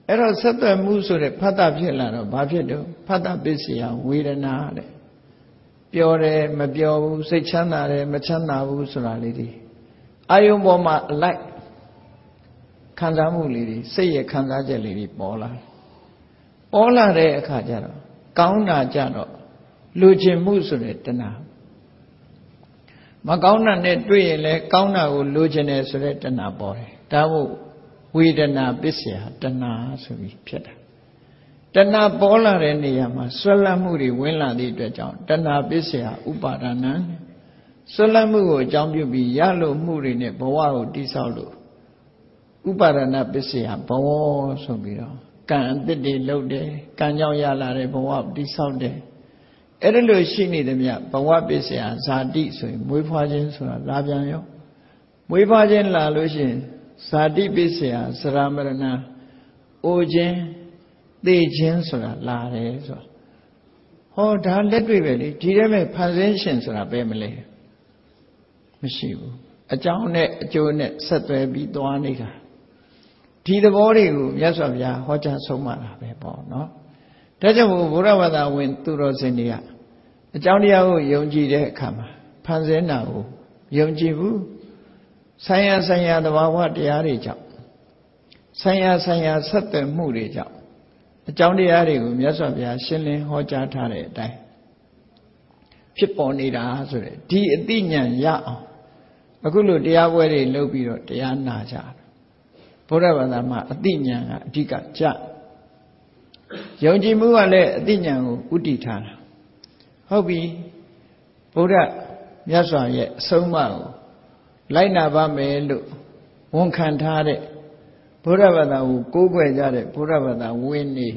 အဲ့တော့ဆက်သွယ်မှုဆိုတဲ့ဖတ်တာဖြစ်လာတော့ဘာဖြစ်တော့ဖတ်တာပစ္စယဝေဒနာတဲ့ပြောတယ်မပြောဘူးစိတ်ချမ်းသာတယ်မချမ်းသာဘူးဆိုတာလေးတွေအာယုံပေါ်မှာအလိုက်ခံစားမှုလေးတွေစိတ်ရဲ့ခံစားချက်လေးတွေပေါ်လာတဲ့အခါကျတော့ကောင်းတာကြတော့လူကျင်မှုဆိုတဲ့တဏှာမကောင်းတာနဲ့တွေ့ရင်လည်းကောင်းတာကိုလူကျင်တယ်ဆိုတဲ့တဏှာပေါ်တယ်ဒါမို့ဝေဒနာပစ္စယတဏှာဆိုပြီးဖြစ်တာတဏှာပေါ်လာတဲ့နေရာမှာဆွဲလန်းမှုတွေဝင်လာသည့်အတွက်ကြောင့်တဏှာပစ္စယဥပါဒနာဆွဲလန်းမှုကိုအကြောင်းပြုပြီးရလို့မှုတွေနဲ့ဘဝကိုတိဆောက်လို့ဥပါဒနာပစ္စယဘဝဆိုပြီးတော့ကံအသစ်တွေလုပ်တယ်ကံကြောင့်ရလာတဲ့ဘဝတိဆောက်တယ်အဲ့ဒါလို့ရှိနေသမျှဘဝပစ္စယဇာတိဆိုရင်မွေးဖွားခြင်းဆိုတာလာပြန်ရောမွေးဖွားခြင်းလာလို့ရှိရင်ဇာတိပစ္စယစရမရဏအိုခြင်းသိခြင်းဆိုတာလာတယ်ဆိုဟောဒါလက်တွေ့ပဲလေဒီထဲမှာဖန်ဆင်းရှင်ဆိုတာပဲမလဲမရှိဘူးအကြောင်းနဲ့အကျိုးနဲ့ဆက်သွယ်ပြီးသွားနေတာဒီသဘောတွေကိုမြတ်စွာဘုရားဟောကြားဆုံးမတာပဲပေါ့နော်ဒါကြောင့်ဘုရားဘာသာဝင်သူတော်စင်တွေကအကြောင်းတရားကိုယုံကြည်တဲ့အခါမှာဖန်ဆင်းတာကိုယုံကြည်ဘူးဆိုင်ရာသဘာဝတရားတွေကြောင့်ဆိုင်ရာဆက်သွယ်မှုတွေကြောင့်အကြောင်းတရားတွေကိုမြတ်စွာဘုရားရှင်းလင်းဟောကြားထားတဲ့အတိုင်းဖြစ်ပေါ်နေတာဆိုတဲ့ဒီအသိဉာဏ်ရအောင်အခုလိုတရားပွဲတွေလုပ်ပြီးတော့တရားနာကြတယ်ဘုရားဘာသာမှာအသိဉာဏ်ကအဓိကကြယုံကြည်မှုကလည်းအသိဉာဏ်ကိုဥတည်ထားတာဟုတ်ပြီဘုရားမြတ်စွာရဲ့အဆုံးအမကိုလိုက်နာပါမယ်လို့ဝန်ခံထားတဲ့ဘုရားဘာသာကိုကိုးကွယ်ကြတဲ့ဘုရားဘာသာဝင်နေ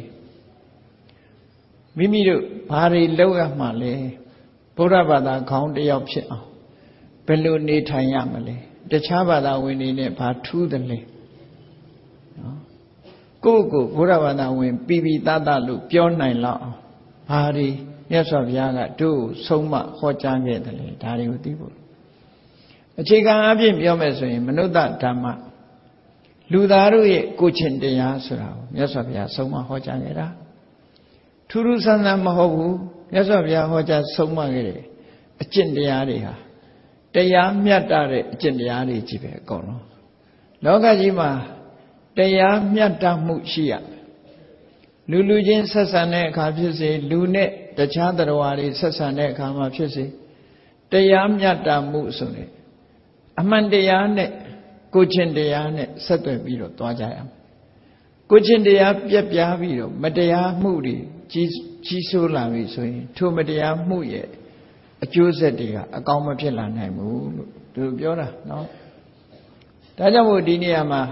မိမိတို့ဘာတွေလုပ်ရမှလဲဘုရားဘာသာခေါင်းတစ်ယောက်ဖြစ်အောင်ဘယ်လိုနေထိုင်ရမလဲတခြားဘာသာဝင်တွေနဲ့ဘာထူးတယ်လဲနော်ကိုယ့်ကိုဘုရားဘာသာဝင်ပြီးသားလို့ပြောနိုင်လောက်အောင်ဘာတွေမြတ်စွာဘုရားကတို့ဆုံးမဟောကြားခဲ့တယ်လေဒါတွေကိုသိဖို့အခြေခံအပြင်ပြောမယ်ဆိုရင်မနုဿဓမ္မလူသားတို့ရဲ့ကိုယ်ချင်းတရားဆိုတာကိုမြတ်စွာဘုရားဆုံးမဟောကြားခဲ့တာထူးထူးဆန်းဆန်းမဟုတ်ဘူးမြတ်စွာဘုရားဟောကြားဆုံးမခဲ့တဲ့အကျင့်တရားတွေဟာတရားမြတ်တဲ့အကျင့်တရားတွေကြီးပဲအကုန်လုံးလောကကြီးမှာတရားမြတ်တမှုရှိရလူချင်းဆက်ဆံတဲ့အခါဖြစ်စေလူနဲ့တခြားတရားတွေဆက်ဆံတဲ့အခါမှာဖြစ်စေတရားမြတ်တမှုဆိုတဲ့အမှန်တရားနဲ့ကိုချင်းတရားနဲ့ဆက်သွယ်ပြီးတော့သွားကြရမယ်ကိုချင်းတရားပြက်ပြားပြီးတော့မတရားမှုတွေကြီးဆိုးလာပြီဆိုရင်ထိုမတရားမှုရဲ့အကျိုးဆက်တွေကအကောင်းမဖြစ်လာနိုင်ဘူးလို့သူပြောတာနော်ဒါကြောင့်မို့ဒီနေရာမှာ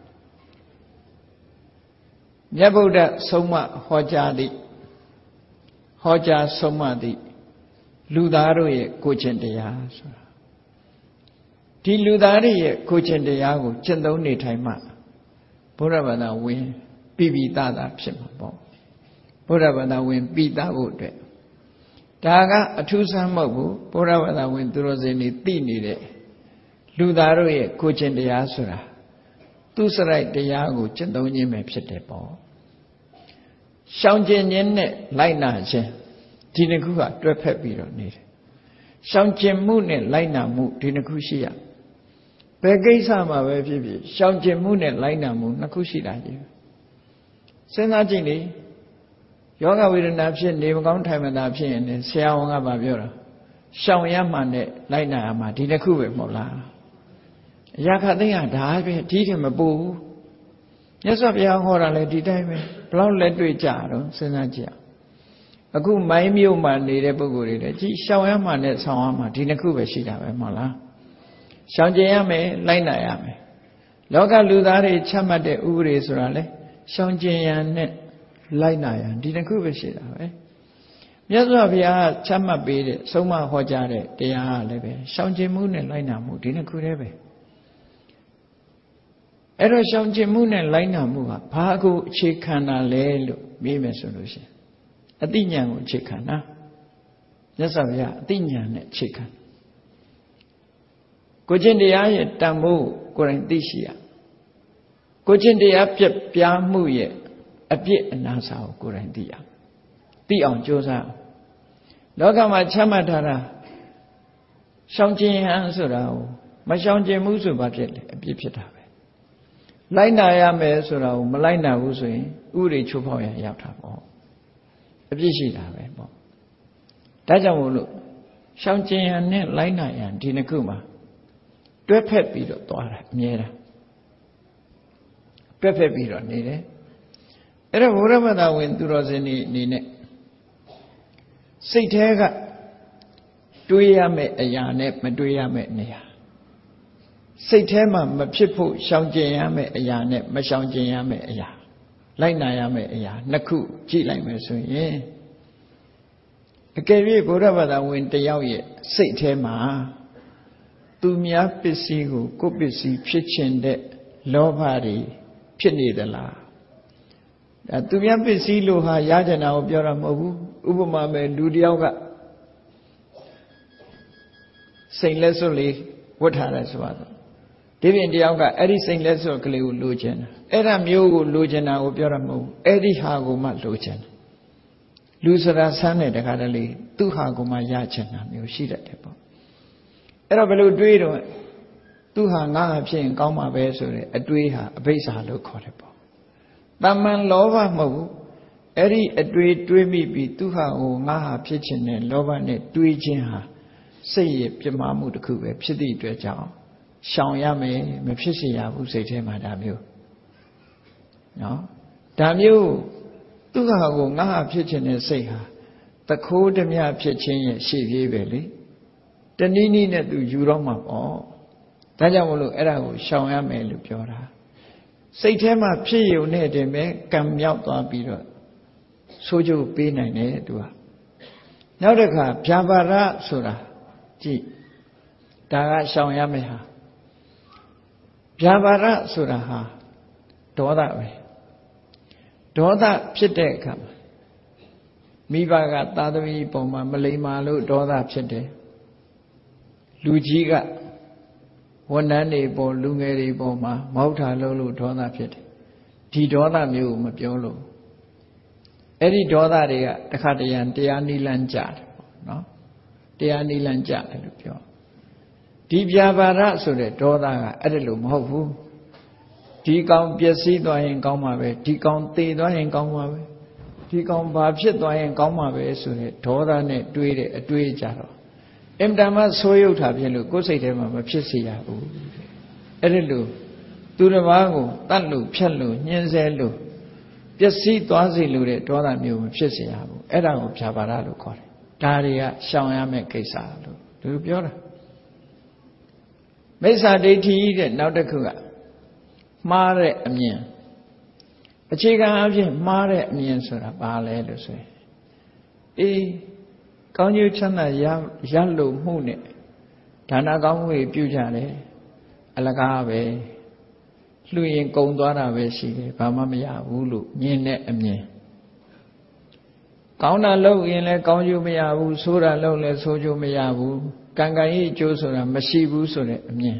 မြတ်ဗုဒ္ဓဆုံးမဟောကြားဆုံးမသည့်လူသားတို့ရဲ့ကိုယ်ချင်းတရားဆိုတာဒီလူသားတွေရဲ့ကိုယ်ချင်းတရားကိုကျင့်သုံးနေထိုင်မှဘုရားဘာသာဝင်ပြီးသားဖြစ်မှာပေါ့ဘုရားဘာသာဝင်ပြီးသားဖို့အတွက်ဒါကအထူးဆန်းမဟုတ်ဘူးဘုရားဘာသာဝင်သူတော်စင်တွေသိနေတဲ့လူသားတို့ရဲ့ကိုယ်ချင်းတရားဆိုတာသူစရိုက်တရားကိုကျင့်သုံးခြင်းပဲဖြစ်တယ်ပေါ့ရှောင်ကျင်ခြင်းနဲ့လိုက်နာခြင်းဒီနှစ်ခုကတွဲဖက်ပြီးတော့နေတယ်ရှောင်ကျင်မှုနဲ့လိုက်နာမှုဒီနှစ်ခုရှိရဘယ်ကိစ္စမှာပဲဖြစ်ဖြစ်ရှောင်ကျင်မှုနဲ့လိုက်နာမှုနှစ်ခုရှိတာကြီးစဉ်းစားကြည့်လေယောဂဝေဒနာဖြစ်နေမကောင်းထိုင်မသာဖြစ်ရင်ဆရာဝန်ကပြောတာရှောင်ရမှနဲ့လိုက်နာရမှဒီနှစ်ခုပဲမဟုတ်လားအရာခသိန်းကဒါပဲဒီထင်မပူဘူးမြတ်စွာဘုရားဟောတာလည်းဒီတိုင်းပဲဘလောက်လက်တွေ့ကြတော့စဉ်းစားကြည့်အခုမိုင်းမြို့မှာနေတဲ့ပုဂ္ဂိုလ်တွေလည်းကြည်ရှောင်ရမှနဲ့ဆောင်ရမှဒီနှစ်ခုပဲရှိတာပဲမဟုတ်လားရှောင်ကျင်ရမယ်လိုက်နာရမယ်လောကလူသားတွေချမှတ်တဲ့ဥပဒေဆိုတာလေရှောင်ကျင်ရန်နဲ့လိုက်နာရန်ဒီနှစ်ခုပဲရှိတာပဲမြတ်စွာဘုရားချမှတ်ပေးတဲ့ဆုံးမဟောကြားတဲ့တရားကလည်းပဲရှောင်ကျင်မှုနဲ့လိုက်နာမှုဒီနှစ်ခုတည်းပဲအဲ့တော့ရှောင်ကျင်မှုနဲ့လိုက်နာမှုကဘာကိုအခြေခံတာလဲလို့မေးမယ်ဆိုလို့ရှိရင်အသိဉာဏ်ကိုအခြေခံတာမြတ်စွာဘုရားအသိဉာဏ်နဲ့အခြေခံကိုချင်းတရားရဲ့တန်ဖိုးကိုယ်တိုင်သိရှိရကိုချင်းတရားပြက်ပြားမှုရဲ့အပြစ်အနာစာကိုကိုယ်တိုင်သိရသိအောင်ကြိုးစားလောကမှာချမှတ်ထားတာရှောင်ကျင်ဟန်ဆိုတာကိုမရှောင်ကျင်မှုဆိုဘာဖြစ်လဲအပြစ်ဖြစ်တာပဲလိုက်နာရမယ်ဆိုတာကိုမလိုက်နာဘူးဆိုရင်ဥပဒေချိုးဖောက်ရရောက်တာပေါ့အပြစ်ရှိတာပဲပေါ့ဒါကြောင့်မို့လို့ရှောင်ကျင်ဟန်နဲ့လိုက်နာရန်ဒီနှစ်ခုမှာတွဲဖက်ပြီးတော့သွားတာအမြဲတမ်းတွဲဖက်ပြီးတော့နေတယ်အဲ့တော့ဘုရားဘာသာဝင်သူတော်စင်တွေအနေနဲ့စိတ်ထဲကတွေးရမယ့်အရာနဲ့မတွေးရမယ့်နေရာစိတ်ထဲမှာမဖြစ်ဖို့ရှောင်ကျင်ရမယ့်အရာနဲ့မရှောင်ကျင်ရမယ့်အရာလိုက်နာရမယ့်အရာနှစ်ခုကြည့်လိုက်မယ်ဆိုရင်အကယ်၍ဘုရားဘာသာဝင်တယောက်ရဲ့စိတ်ထဲမှာသူများပစ္စည်းကိုကိုယ်ပစ္စည်းဖြစ်ခြင်းတဲ့လောဘတွေဖြစ်နေသလားဒါသူများပစ္စည်းလို့ဟာရကြတာကိုပြောတာမဟုတ်ဘူးဥပမာမဲ့လူတယောက်ကစိန်လက်စွပ်လေးဝတ်ထားတယ်ဆိုတော့ဒီပြင်တယောက်ကအဲ့ဒီစိန်လက်စွပ်ကလေးကိုလိုချင်တာအဲ့ဒါမျိုးကိုလိုချင်တာကိုပြောတာမဟုတ်ဘူးအဲ့ဒီဟာကိုမှလိုချင်တယ်လူစရာဆန်းတဲ့တခါတလေသူ့ဟာကိုမှရချင်တာမျိုးရှိတတ်တယ်ပေါ့အဲ့တော့ဘယ်လိုတွေးတော့သူ့ဟာငါဟာဖြစ်ရင်ကောင်းမှာပဲဆိုတဲ့အတွေးဟာအဘိဓါလို့ခေါ်တယ်ပေါ့တမန်လောဘမဟုတ်ဘူးအဲ့ဒီအတွေးမိပြီးသူ့ဟာကိုငါဟာဖြစ်ချင်တဲ့လောဘနဲ့တွေးခြင်းဟာစိတ်ရဲ့ပြမမှုတစ်ခုပဲဖြစ်သည့်အတွက်ကြောင့်ရှောင်ရမယ်မဖြစ်စေရဘူးစိတ်ထဲမှာဒါမျိုးနော်ဒါမျိုးသူ့ဟာကိုငါဟာဖြစ်ချင်တဲ့စိတ်ဟာတခိုးဓမြဖြစ်ခြင်းရဲ့ရှေ့ပြေးပဲလေတနည်းနည်းနဲ့သူယူတော့မှာပေါ့ဒါကြောင့်မလို့အဲ့ဒါကိုရှောင်ရမယ်လို့ပြောတာစိတ်ထဲမှာဖြစ်ရုံနဲ့တည်းပဲကံမြောက်သွားပြီးတော့ဆိုးကျိုးပေးနိုင်တယ်သူကနောက်တစ်ခါဗျာပါဒဆိုတာကြည့်ဒါကရှောင်ရမယ်ဟာဗျာပါဒဆိုတာဟာဒေါသပဲဒေါသဖြစ်တဲ့အခါမှာမိဘကသာသမီပုံမှာမလိမ္မာလို့ဒေါသဖြစ်တယ်လူကြီးကဝန်ထမ်းတွေပေါ်လူငယ်တွေပေါ်မှာမဟုတ်တာလို့ဒေါသဖြစ်တယ်ဒီဒေါသမျိုးကိုမပြောလို့အဲ့ဒီဒေါသတွေကတခါတရံတရားနိလန့်ကြတယ်ပေါ့နော်တရားနိလန့်ကြတယ်လို့ပြောဒီဗျာပါဒဆိုတဲ့ဒေါသကအဲ့ဒါလို့မဟုတ်ဘူးဒီကောင်ပျက်စီးသွားရင်ကောင်းမှာပဲဒီကောင်သေသွားရင်ကောင်းမှာပဲဒီကောင်ဘာဖြစ်သွားရင်ကောင်းမှာပဲဆိုတဲ့ဒေါသနဲ့တွေးတဲ့အတွေးကြတော့အင်တန်မှဆိုးရုပ်တာဖြစ်လို့ကိုယ်စိတ်ထဲမှာမဖြစ်စေရဘူးအဲ့ဒါလို့သူတစ်ပါးကိုတတ်လို့ဖြတ်လို့ညှင်းဆဲလို့ပျက်စီးသွားစေလို့တဲ့ဒေါသမျိုးမဖြစ်စေရဘူးအဲ့ဒါကိုဗျာပါဒလို့ခေါ်တယ်ဒါတွေကရှောင်ရမယ့်ကိစ္စလို့သူပြောတာမိစ္ဆာဒိဋ္ဌိတဲ့နောက်တစ်ခုကမှားတဲ့အမြင်အခြေခံအဖြစ်မှားတဲ့အမြင်ဆိုတာဘာလဲလို့ဆိုရင်ကောင်းကျိုးချမ်းသာရလို့မှုနဲ့ဒါနကောင်းမှုတွေပြုကြတယ်အလကားပဲလှူရင်ကုံသွားတာပဲရှိတယ်ဘာမှမရဘူးလို့မြင်တဲ့အမြင်ကောင်းတာလုပ်ရင်လည်းကောင်းကျိုးမရဘူးဆိုးတာလုပ်လည်းဆိုးကျိုးမရဘူးကံကံရဲ့အကျိုးဆိုတာမရှိဘူးဆိုတဲ့အမြင်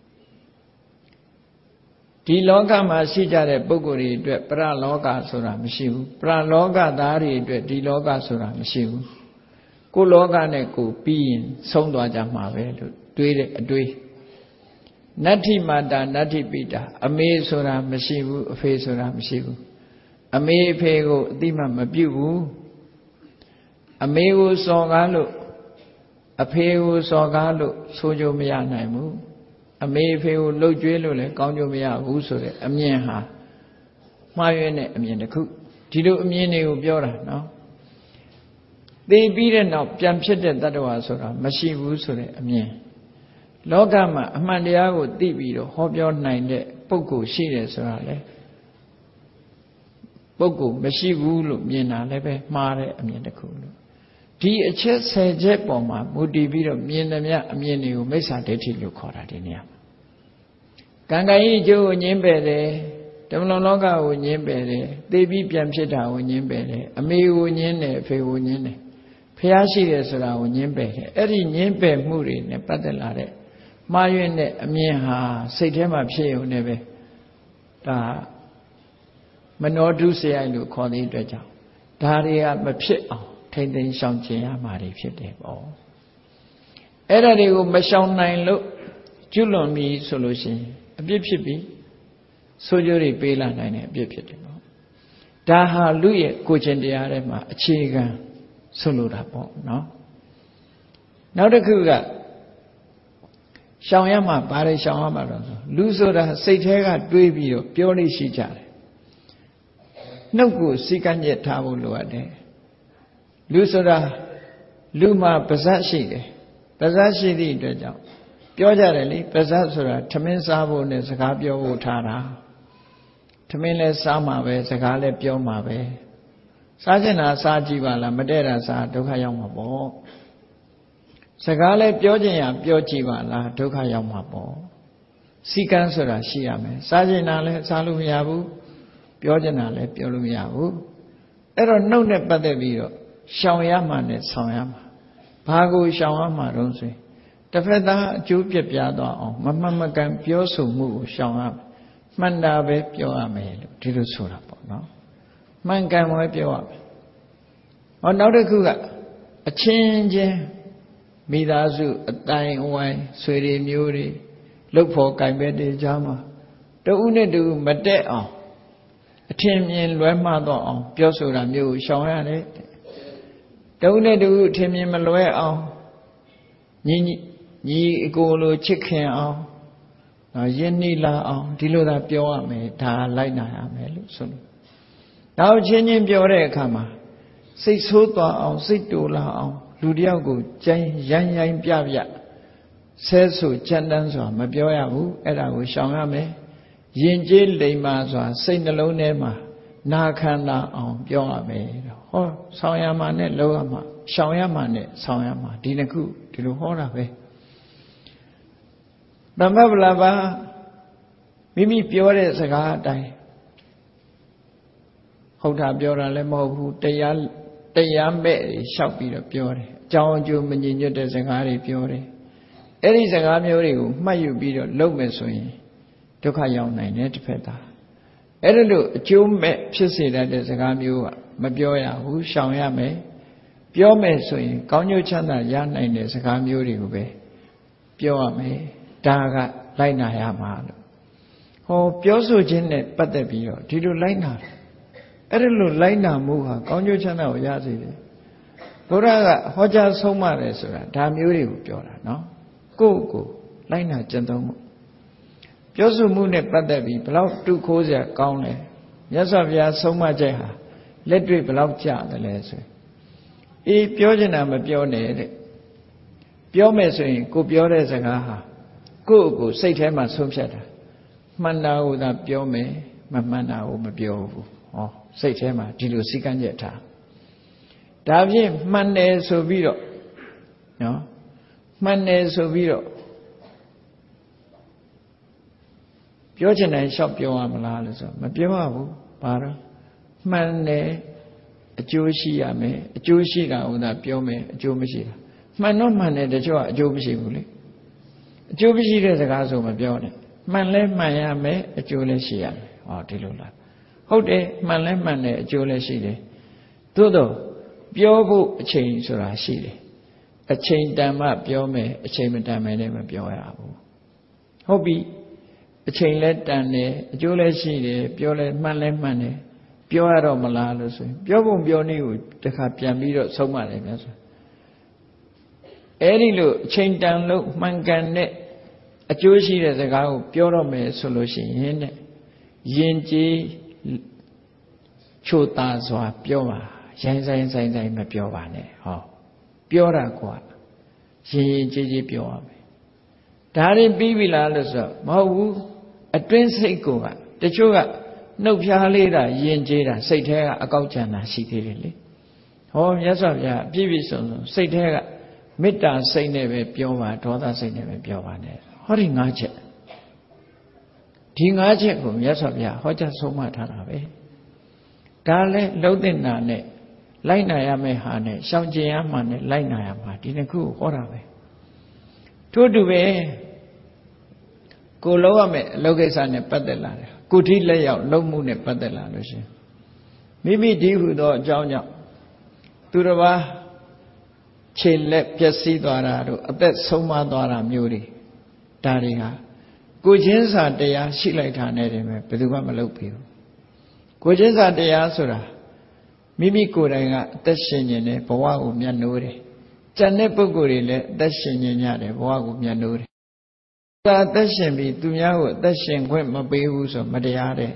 ဒီလောကမှာရှိကြတဲ့ပုဂ္ဂိုလ်တွေအတွက်ပရလောကဆိုတာမရှိဘူးပရလောကသားတွေအတွက်ဒီလောကဆိုတာမရှိဘူးကိုယ်လောကနဲ့ကိုယ်ပြီးရင်ဆုံးသွားကြမှာပဲလို့တွေးတဲ့အတွေးနတ္ထိမာတာနတ္ထိပိတာအမေဆိုတာမရှိဘူးအဖေဆိုတာမရှိဘူးအမေအဖေကိုအတိမမပြုတ်ဘူးအမေကိုစော်ကားလို့အဖေကိုစော်ကားလို့ဆိုကြမရနိုင်ဘူးအမေအဖေကိုလှုပ်ကြွေးလို့လည်းကောင်းကြမရဘူးဆိုတဲ့အမြင်ဟာမှားယွင်းတဲ့အမြင်တစ်ခုဒီလိုအမြင်တွေကိုပြောတာနော်သိပြီးတဲ့နောက်ပြန်ဖြစ်တဲ့တ attva ဆိုတာမရှိဘူးဆိုတဲ့အမြင်လောကမှာအမှန်တရားကိုသိပြီးတော့ဟောပြောနိုင်တဲ့ပုဂ္ဂိုလ်ရှိတယ်ဆိုတာလေပုဂ္ဂိုလ်မရှိဘူးလို့မြင်တာလည်းပဲမှားတဲ့အမြင်တစ်ခုလို့ဒီအချက်10ချက်ပေါ်မှာမူတည်ပြီးတော့မြင်သမျှအမြင်တွေကိုမိစ္ဆာဒိဋ္ဌိလို့ခေါ်တာဒီနေရာမှာကံကံဤအကျိုးကိုညင်းပယ်တယ်ဓမ္မလောကကိုညင်းပယ်တယ်သိပြီးပြန်ဖြစ်တာကိုညင်းပယ်တယ်အမေကိုညင်းတယ်အဖေကိုညင်းတယ်ဖျားရှိတယ်ဆိုတာကိုညင်းပယ်တယ်အဲ့ဒီညင်းပယ်မှုတွေနဲ့ပတ်သက်လာတဲ့မှားယွင်းတဲ့အမြင်ဟာစိတ်ထဲမှာဖြစ်ရုံနဲ့ပဲဒါမနောဒုစရိုက်လို့ခေါ်တဲ့အတွက်ကြောင့်ဒါတွေကမဖြစ်အောင်ထိမ့်သိမ်းရှောင်ကျဉ်ရမှာတွေဖြစ်တယ်ပေါ့အဲ့ဒါတွေကိုမရှောင်နိုင်လို့ကျွလွန်ပြီဆိုလို့ရှိရင်အပြစ်ဖြစ်ပြီဆိုကြတွေပေးလာနိုင်တဲ့အပြစ်ဖြစ်တယ်ပေါ့ဒါဟာလူရဲ့ကိုယ်ချင်းတရားထဲမှာအခြေခံဆိုလိုတာပေါ့နော်နောက်တစ်ခုကရှောင်ရမှာဘာတွေရှောင်ရမှာတော့ဆိုလူဆိုတာစိတ်ထဲကတွေးပြီးတော့ပြောလို့ရှိကြတယ်နှုတ်ကိုစီကံ့ညက်ထားဖို့လိုအပ်တယ်လူဆိုတာလူမှာပါးစပ်ရှိတယ်ပါးစပ်ရှိသည့်အတွက်ကြောင့်ပြောကြတယ်လေပါးစပ်ဆိုတာထမင်းစားဖို့နဲ့စကားပြောဖို့ထားတာထမင်းလဲစားမှာပဲစကားလဲပြောမှာပဲစားချင်တာစားကြည့်ပါလားမတည့်တာစားဒုက္ခရောက်မှာပေါ့စကားလဲပြောချင်ရပြောကြည့်ပါလားဒုက္ခရောက်မှာပေါ့စီကံဆိုတာရှိရမယ်စားချင်တာလဲစားလို့မရဘူးပြောချင်တာလဲပြောလို့မရဘူးအဲ့တော့နှုတ်နဲ့ပတ်သက်ပြီးတော့ရှောင်ရမှာနဲ့ဆောင်ရမှာဘာကိုရှောင်ရမှာတော့ဆိုရင်တစ်ဖက်သားအကျိုးပြပြသွားအောင်မမှန်မကန်ပြောဆိုမှုကိုရှောင်ရမယ်မှန်တာပဲပြောရမယ်လို့ဒီလိုဆိုတာပေါ့နော်မှန်ကန်ပဲပြောရမယ်ဟောနောက်တစ်ခုကအချင်းချင်းမိသားစုအတိုင်းအဝိုင်းဆွေတွေမျိုးတွေလှုပ်ဖို့ကြိုင်ပဲတေချာမှာတဦးနဲ့တူမတက်အောင်အထင်မြင်လွဲမှားတော့အောင်ပြောဆိုတာမျိုးကိုရှောင်ရတယ်တဦးနဲ့တူအထင်မြင်မလွဲအောင်ညီအကိုလိုချစ်ခင်အောင်ယဉ်နီလာအောင်ဒီလိုသာပြောရမယ်ဒါလိုက်နာရမယ်လို့ဆိုလို့နောက်ချင်းချင်းပြောတဲ့အခါမှာစိတ်ဆိုးသွားအောင်စိတ်တူလာအောင်လူတယောက်ကိုကြိုင်းရိုင်းပြပြဆဲဆိုကြမ်းတမ်းစွာမပြောရဘူးအဲ့ဒါကိုရှောင်ရမယ်ယဉ်ကျေးလိမ္မာစွာစိတ်နှလုံးထဲမှာနာခံလာအောင်ပြောရမယ်ဟောဆောင်ရမှာနဲ့လောက်ရမှာရှောင်ရမှာနဲ့ဆောင်ရမှာဒီနှစ်ခုဒီလိုဟောတာပဲသမ္မပလပါမိမိပြောတဲ့စကားအတိုင်းဟုတ်တာပြောတာလည်းမဟုတ်ဘူးတရားမဲ့လျှောက်ပြီးတော့ပြောတယ်အကြောင်းအကျိုးမညီညွတ်တဲ့စကားတွေပြောတယ်အဲ့ဒီစကားမျိုးတွေကိုမှတ်ယူပြီးတော့လုပ်မယ်ဆိုရင်ဒုက္ခရောက်နိုင်တယ်တစ်ဖက်သားအဲ့ဒါလို့အကျိုးမဲ့ဖြစ်စေတတ်တဲ့စကားမျိုးကမပြောရဘူးရှောင်ရမယ်ပြောမယ်ဆိုရင်ကောင်းကျိုးချမ်းသာရနိုင်တဲ့စကားမျိုးတွေကိုပဲပြောရမယ်ဒါကလိုက်နာရမှာလို့ဟောပြောဆိုခြင်းနဲ့ပတ်သက်ပြီးတော့ဒီလိုလိုက်နာတယ်အဲ့ဒါလို့လိုက်နာမှုဟာကောင်းကျိုးချမ်းသာကိုရစေတယ်ဘုရားကဟောကြားဆုံးမတယ်ဆိုတာဒါမျိုးတွေကိုပြောတာနော်ကိုယ့်ကိုလိုက်နာကျင့်သုံးမှုပြောဆိုမှုနဲ့ပတ်သက်ပြီးဘလောက်တုခိုးစရာကောင်းလဲမြတ်စွာဘုရားဆုံးမချက်ဟာလက်တွေ့ဘလောက်ကြတယ်လဲဆိုအေးပြောချင်တာမပြောနဲ့တဲ့ပြောမယ်ဆိုရင်ကိုပြောတဲ့စကားဟာကိုယ့်ကိုစိတ်ထဲမှာဆုံးဖြတ်တာမှန်တာကိုသာပြောမယ်မမှန်တာကိုမပြောဘူးဟောစိတ်ထဲမှာဒီလိုစိတ်ကန့်ကျက်ထားဒါဖြင့်မှန်တယ်ဆိုပြီးတော့နော်မှန်တယ်ဆိုပြီးတော့ပြောချင်တယ်လျှောက်ပြောရမလားလို့ဆိုမပြောရဘူးဘာတော့မှန်တယ်အကျိုးရှိရမယ်အကျိုးရှိတာကိုသာပြောမယ်အကျိုးမရှိတာမှန်တော့မှန်တယ်တချို့ကအကျိုးမရှိဘူးလေအကျိုးမရှိတဲ့စကားဆိုမပြောနဲ့မှန်လဲမှန်ရမယ်အကျိုးလည်းရှိရမယ်ဟောဒီလိုလားဟုတ်တယ်မှန်လဲမှန်တယ်အကျိုးလည်းရှိတယ်သို့တော့ပြောဖို့အချိန်ဆိုတာရှိတယ်အချိန်တန်မှပြောမယ်အချိန်မတန်မယ်လည်းမပြောရဘူးဟုတ်ပြီအချိန်လဲတန်တယ်အကျိုးလည်းရှိတယ်ပြောလဲမှန်လဲမှန်တယ်ပြောရတော့မလားလို့ဆိုရင်ပြောဖို့ပြောနည်းကိုတခါပြန်ပြီးတော့ဆုံးမတယ်များဆိုအဲ့ဒီလိုအချိန်တန်လို့မှန်ကန်တဲ့အကျိုးရှိတဲ့စကားကိုပြောတော့မယ်ဆိုလို့ရှိရင်တဲ့ယဉ်ကျေးချို့သားစွာပြောပါရိုင်းဆိုင်မပြောပါနဲ့ဟောပြောတာကွာရင်ကျေးပြောရမယ်ဒါရင်ပြီးပြီလားလို့ဆိုမဟုတ်ဘူးအတွင်းစိတ်ကိုကတချို့ကနှုတ်ဖျားလေးတာယဉ်ကျေးတာစိတ်ထဲကအကောက်ကျန်တာရှိသေးတယ်လေဟောမြတ်စွာဘုရားပြည့်ပြည့်စုံစုံစိတ်ထဲကမေတ္တာစိတ်နဲ့ပဲပြောပါဒေါသစိတ်နဲ့ပဲပြောပါနဲ့ဟောဒီ၅ချက်ဒီ၅ချက်ကိုမြတ်စွာဘုရားဟောကြားဆုံးမထားတာပဲဒါလည်းလုံးတဲ့နာနဲ့လိုက်နာရမယ့်ဟာနဲ့ရှောင်ကျဉ်ရမှနဲ့လိုက်နာရမှာဒီနှစ်ခုကိုဟောတာပဲထို့တူပဲကိုလုံးရမယ့်အလုပ်ကိစ္စနဲ့ပတ်သက်လာတယ်ကုဋိလက်ရောက်လုံးမှုနဲ့ပတ်သက်လာလို့ရှင်မိမိဒီဟုသောအကြောင်းကြောင့်သူတစ်ပါးခြေလက်ပျက်စီးသွားတာတို့အသက်ဆုံးမသွားတာမျိုးတွေဒါတွေဟာကိုချင်းစာတရားရှိလိုက်တာနဲ့တည်းပဲဘယ်သူမှမလုပ်ဘူးကိုချင်းစာတရားဆိုတာမိမိကိုယ်တိုင်ကအသက်ရှင်နေတယ်ဘဝကိုမြတ်နိုးတယ်ကြံတဲ့ပုဂ္ဂိုလ်တွေလည်းအသက်ရှင်နေကြတယ်ဘဝကိုမြတ်နိုးတယ်ဒါအသက်ရှင်ပြီးသူများကိုအသက်ရှင်ခွင့်မပေးဘူးဆိုမတရားတဲ့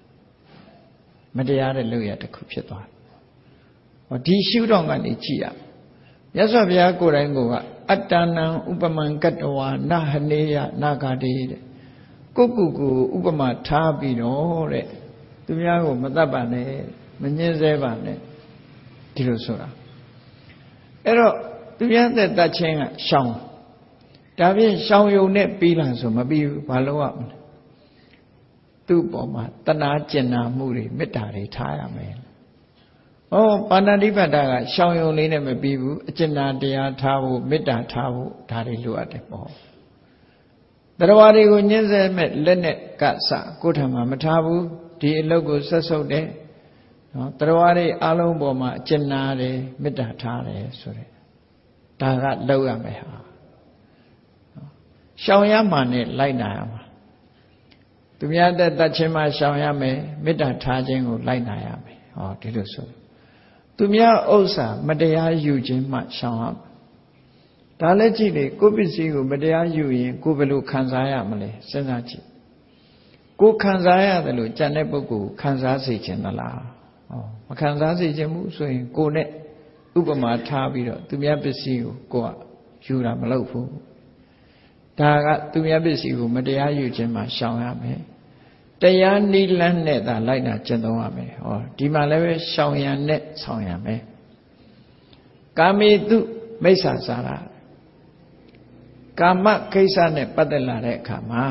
လုပ်ရတစ်ခုဖြစ်သွားတယ်ဟောဒီရှုထောင့်ကနေကြည့်ရမြတ်စွာဘုရားကိုယ်တိုင်ကအတ္တနံဥပမံကတ္တဝါနဟနေယနာဂတိတဲ့ကိုဥပမာထားပြီးတော့တဲ့သူများကိုမတတ်ပါနဲ့မညှင်းဆဲပါနဲ့ဒီလိုဆိုတာအဲ့တော့သူများသက်တတ်ခြင်းကရှောင်ဒါဖြင့်ရှောင်ယုံနဲ့ပြီးလာဆိုမပြီးဘူးဘာလို့ရမလဲသူ့ပေါ်မှာတဏှာကျင်နာမှုတွေမေတ္တာတွေထားရမယ်ဟောပါဏာတိပါဒကရှောင်ယုံလေးနဲ့မပြီးဘူးအကျဉ်းတရားထားဖို့မေတ္တာထားဖို့ဒါတွေလိုအပ်တယ်ပေါ့တရားတွေကိုညှင်းဆဲမဲ့လက်နဲ့ကစကိုယ်ထံမှာမထားဘူးဒီအလုပ်ကိုဆက်ဆုပ်တယ်နော်တရားတွေအလုံးပေါ်မှာအကျဉ်းတယ်မေတ္တာထားတယ်ဆိုတဲ့ဒါကလောက်ရမယ်ဟာရှောင်ရမှနဲ့လိုက်နာရမှာသူများတဲ့တတ်ခြင်းမှရှောင်ရမယ်မေတ္တာထားခြင်းကိုလိုက်နာရမယ်ဟောဒီလိုဆိုသူများဥစ္စာမတရားယူခြင်းမှရှောင်ရမယ်ဒါလည်းကြည့်လေကိုယ့်ပစ္စည်းကိုမတရားယူရင်ကိုယ်ဘယ်လိုခံစားရမလဲစဉ်းစားကြည့်ကိုခံစားရတယ်လို့ကြံတဲ့ပုဂ္ဂိုလ်ခံစားစေခြင်းသလားမခံစားစေခြင်းဘူးဆိုရင်ကိုယ်နဲ့ဥပမာထားပြီးတော့သူများပစ္စည်းကိုကိုယ်ကယူတာမလုပ်ဘူးဒါကသူများပစ္စည်းကိုမတရားယူခြင်းမှရှောင်ရမယ်တရားနိလန်းနဲ့သာလိုက်တာကျင့်သုံးရမယ်ဟောဒီမှာလည်းပဲရှောင်ရံနဲ့ဆောင်ရမယ်ကာမေတုမိစ္ဆာစာရကာမကိစ္စနဲ့ပတ်သက်လာတဲ့အခါမှာ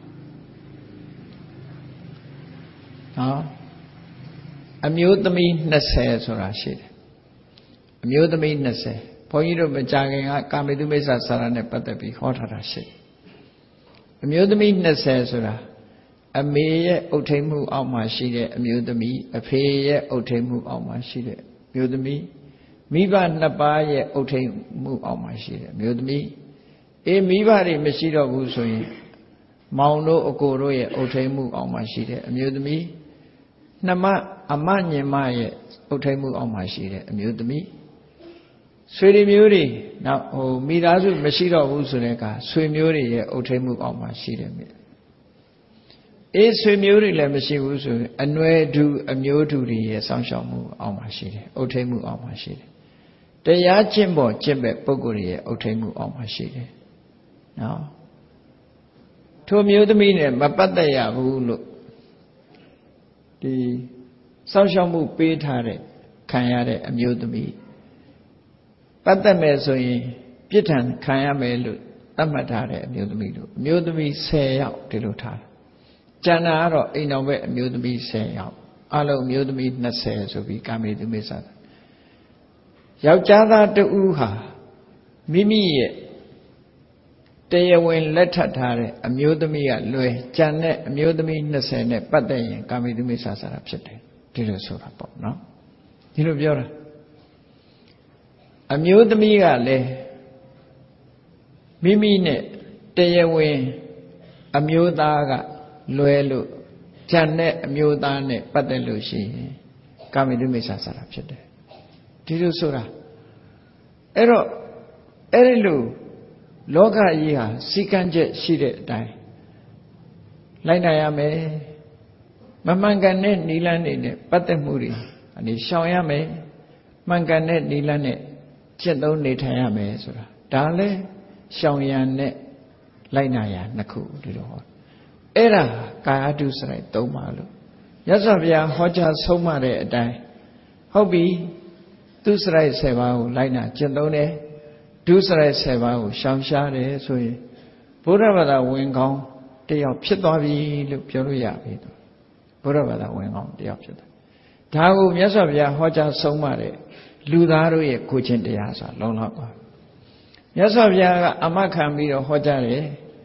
အမျိုးသမီး20ဆိုတာရှိတယ်အမျိုးသမီး20ဘုန်းကြီးတို့မကြခင်ကကာမေတုမိစ္ဆာစာရနဲ့ပတ်သက်ပြီးဟောထားတာရှိတယ်အမျိုးသမီး20ဆိုတာအမေရဲ့အုပ်ထိန်မှုအောက်မှာရှိတဲ့အမျိုးသမီးအဖေရဲ့အုပ်ထိန်မှုအောက်မှာရှိတဲ့အမျိုးသမီးမိဘနှစ်ပါးရဲ့အုပ်ထိန်မှုအောက်မှာရှိတဲ့အမျိုးသမီးမိဘတွေမရှိတော့ဘူးဆိုရင်မောင်တို့အကိုတို့ရဲ့အုပ်ထိန်မှုအောက်မှာရှိတဲ့အမျိုးသမီးနှမအမညင်မရဲ့အုပ်ထိန်မှုအောက်မှာရှိတဲ့အမျိုးသမီးဆွေမျိုးတွေနောက်မိသားစုမရှိတော့ဘူးဆိုတဲ့အခါဆွေမျိုးတွေရဲ့အုပ်ထိန်မှုအောက်မှာရှိတယ်မြတ်ဆွေမျိုးတွေလည်းမရှိဘူးဆိုရင်အနွယ်တူအမျိုးတူတွေရဲ့စောင့်ရှောက်မှုအောက်မှာရှိတယ်အုပ်ထိန်မှုအောက်မှာရှိတယ်တရားကျင့်ပေါ်ကျင့်ပဲပုဂ္ဂိုလ်တွေရဲ့အုပ်ထိန်မှုအောက်မှာရှိတယ်နော်ထိုမျိုးသမီးနဲ့မပတ်သက်ရဘူးလို့ဒီစောင့်ရှောက်မှုပေးထားတဲ့ခံရတဲ့အမျိုးသမီးပတ်သက်မယ်ဆိုရင်ပြစ်ဒဏ်ခံရမယ်လို့သတ်မှတ်ထားတဲ့အမျိုးသမီးတို့အမျိုးသမီး10ယောက်ဒီလိုထားတယ်ကျန်တာကတော့အိမ်တော်ဘက်အမျိုးသမီး10ယောက်အလုံးအမျိုးသမီး20ဆိုပြီးကာမေတုမိစ္ဆာယောက်ျားသားတဦးဟာမိမိရဲ့တရားဝင်လက်ထပ်ထားတဲ့အမျိုးသမီးကလွယ်ကြံတဲ့အမျိုးသမီး20နဲ့ပတ်သက်ရင်ကာမေတုမိစ္ဆာဆိုတာဖြစ်တယ်ဒီလိုဆိုတာပေါ့နော်ဒီလိုပြောတာအမျိုးသမီးကလည်းမိမိနဲ့တရားဝင်အမျိုးသားကလွယ်လို့ကြံတဲ့အမျိုးသားနဲ့ပတ်သက်လို့ရှိရင်ကာမေတုမိစ္ဆာဆိုတာဖြစ်တယ်ဒီလိုဆိုတာအဲ့တော့အဲ့ဒီလိုလောကကြီးဟာစီကံချက်ရှိတဲ့အတိုင်းလိုက်နိုင်ရမယ်မမှန်ကန်တဲ့နိလန်းတွေနဲ့ပတ်သက်မှုတွေအနေရှောင်ရမယ်မှန်ကန်တဲ့နိလန်းနဲ့ကျင့်သုံးနေထိုင်ရမယ်ဆိုတာဒါလည်းရှောင်ရံနဲ့လိုက်နာရနှစ်ခုဒီလိုဟောအဲ့ဒါကာယတုစရိုက်3ပါလို့မြတ်စွာဘုရားဟောကြားဆုံးမတဲ့အတိုင်းဟုတ်ပြီသူစရိုက်7ပါးကိုလိုက်နာကျင့်သုံးတယ်ဒုစရိုက်7ပါးကိုရှောင်ရှားတယ်ဆိုရင်ဘုရားဘာသာဝင်ကောင်းတယောက်ဖြစ်သွားပြီလို့ပြောလို့ရပြီဘုရားဘာသာဝင်ကောင်းတယောက်ဖြစ်တယ်ဒါကိုမြတ်စွာဘုရားဟောကြားဆုံးမတဲ့လူသားတို့ရဲ့ကိုချင်းတရားဆိုတာလုံးလောက်ပါမြတ်စွာဘုရားကအမခံပြီးတော့ဟောကြားတယ်ဒ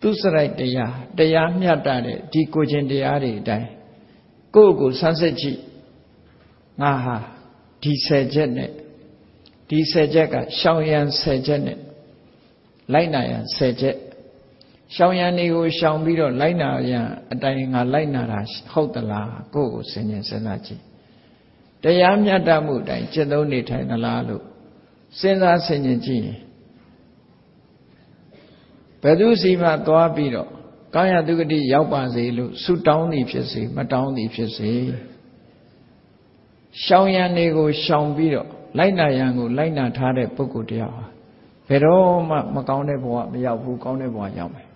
သူစရိုက်တရားမြတ်တဲ့ဒီကိုချင်းတရားတွေအတိုင်းကိုယ့်ကိုဆန်းစစ်ကြည့်ငါဟာဒီ10ချက်နဲ့ဒီ10ချက်ကရှောင်ရံ10ချက်နဲ့လိုက်နာရန်10ချက်ရှောင်ရံတွေကိုရှောင်ပြီးတော့လိုက်နာရန်အတိုင်းငါလိုက်နာတာဟုတ်သလားကိုယ့်ကိုစဉ်းကျင်စဉ်းစားကြည့်တရားမြတ်မှုအတိုင်းကျင့်သုံးနေထိုင်သလားလို့စဉ်းစားဆင်ခြင်ကြည့်ရင်ဘယ်သူစီမှသွားပြီးတော့ကာယတုဂတိရောက်ပါစေလို့ဆုတောင်းသည်ဖြစ်စေမတောင်းသည်ဖြစ်စေရှောင်ရံတွေကိုရှောင်ပြီးတော့လိုက်နာရန်ကိုလိုက်နာထားတဲ့ပုဂ္ဂိုလ်တရားဟာဘယ်တော့မှမကောင်းတဲ့ဘဝမရောက်ဘူးကောင်းတဲ့ဘဝရောက်မယ်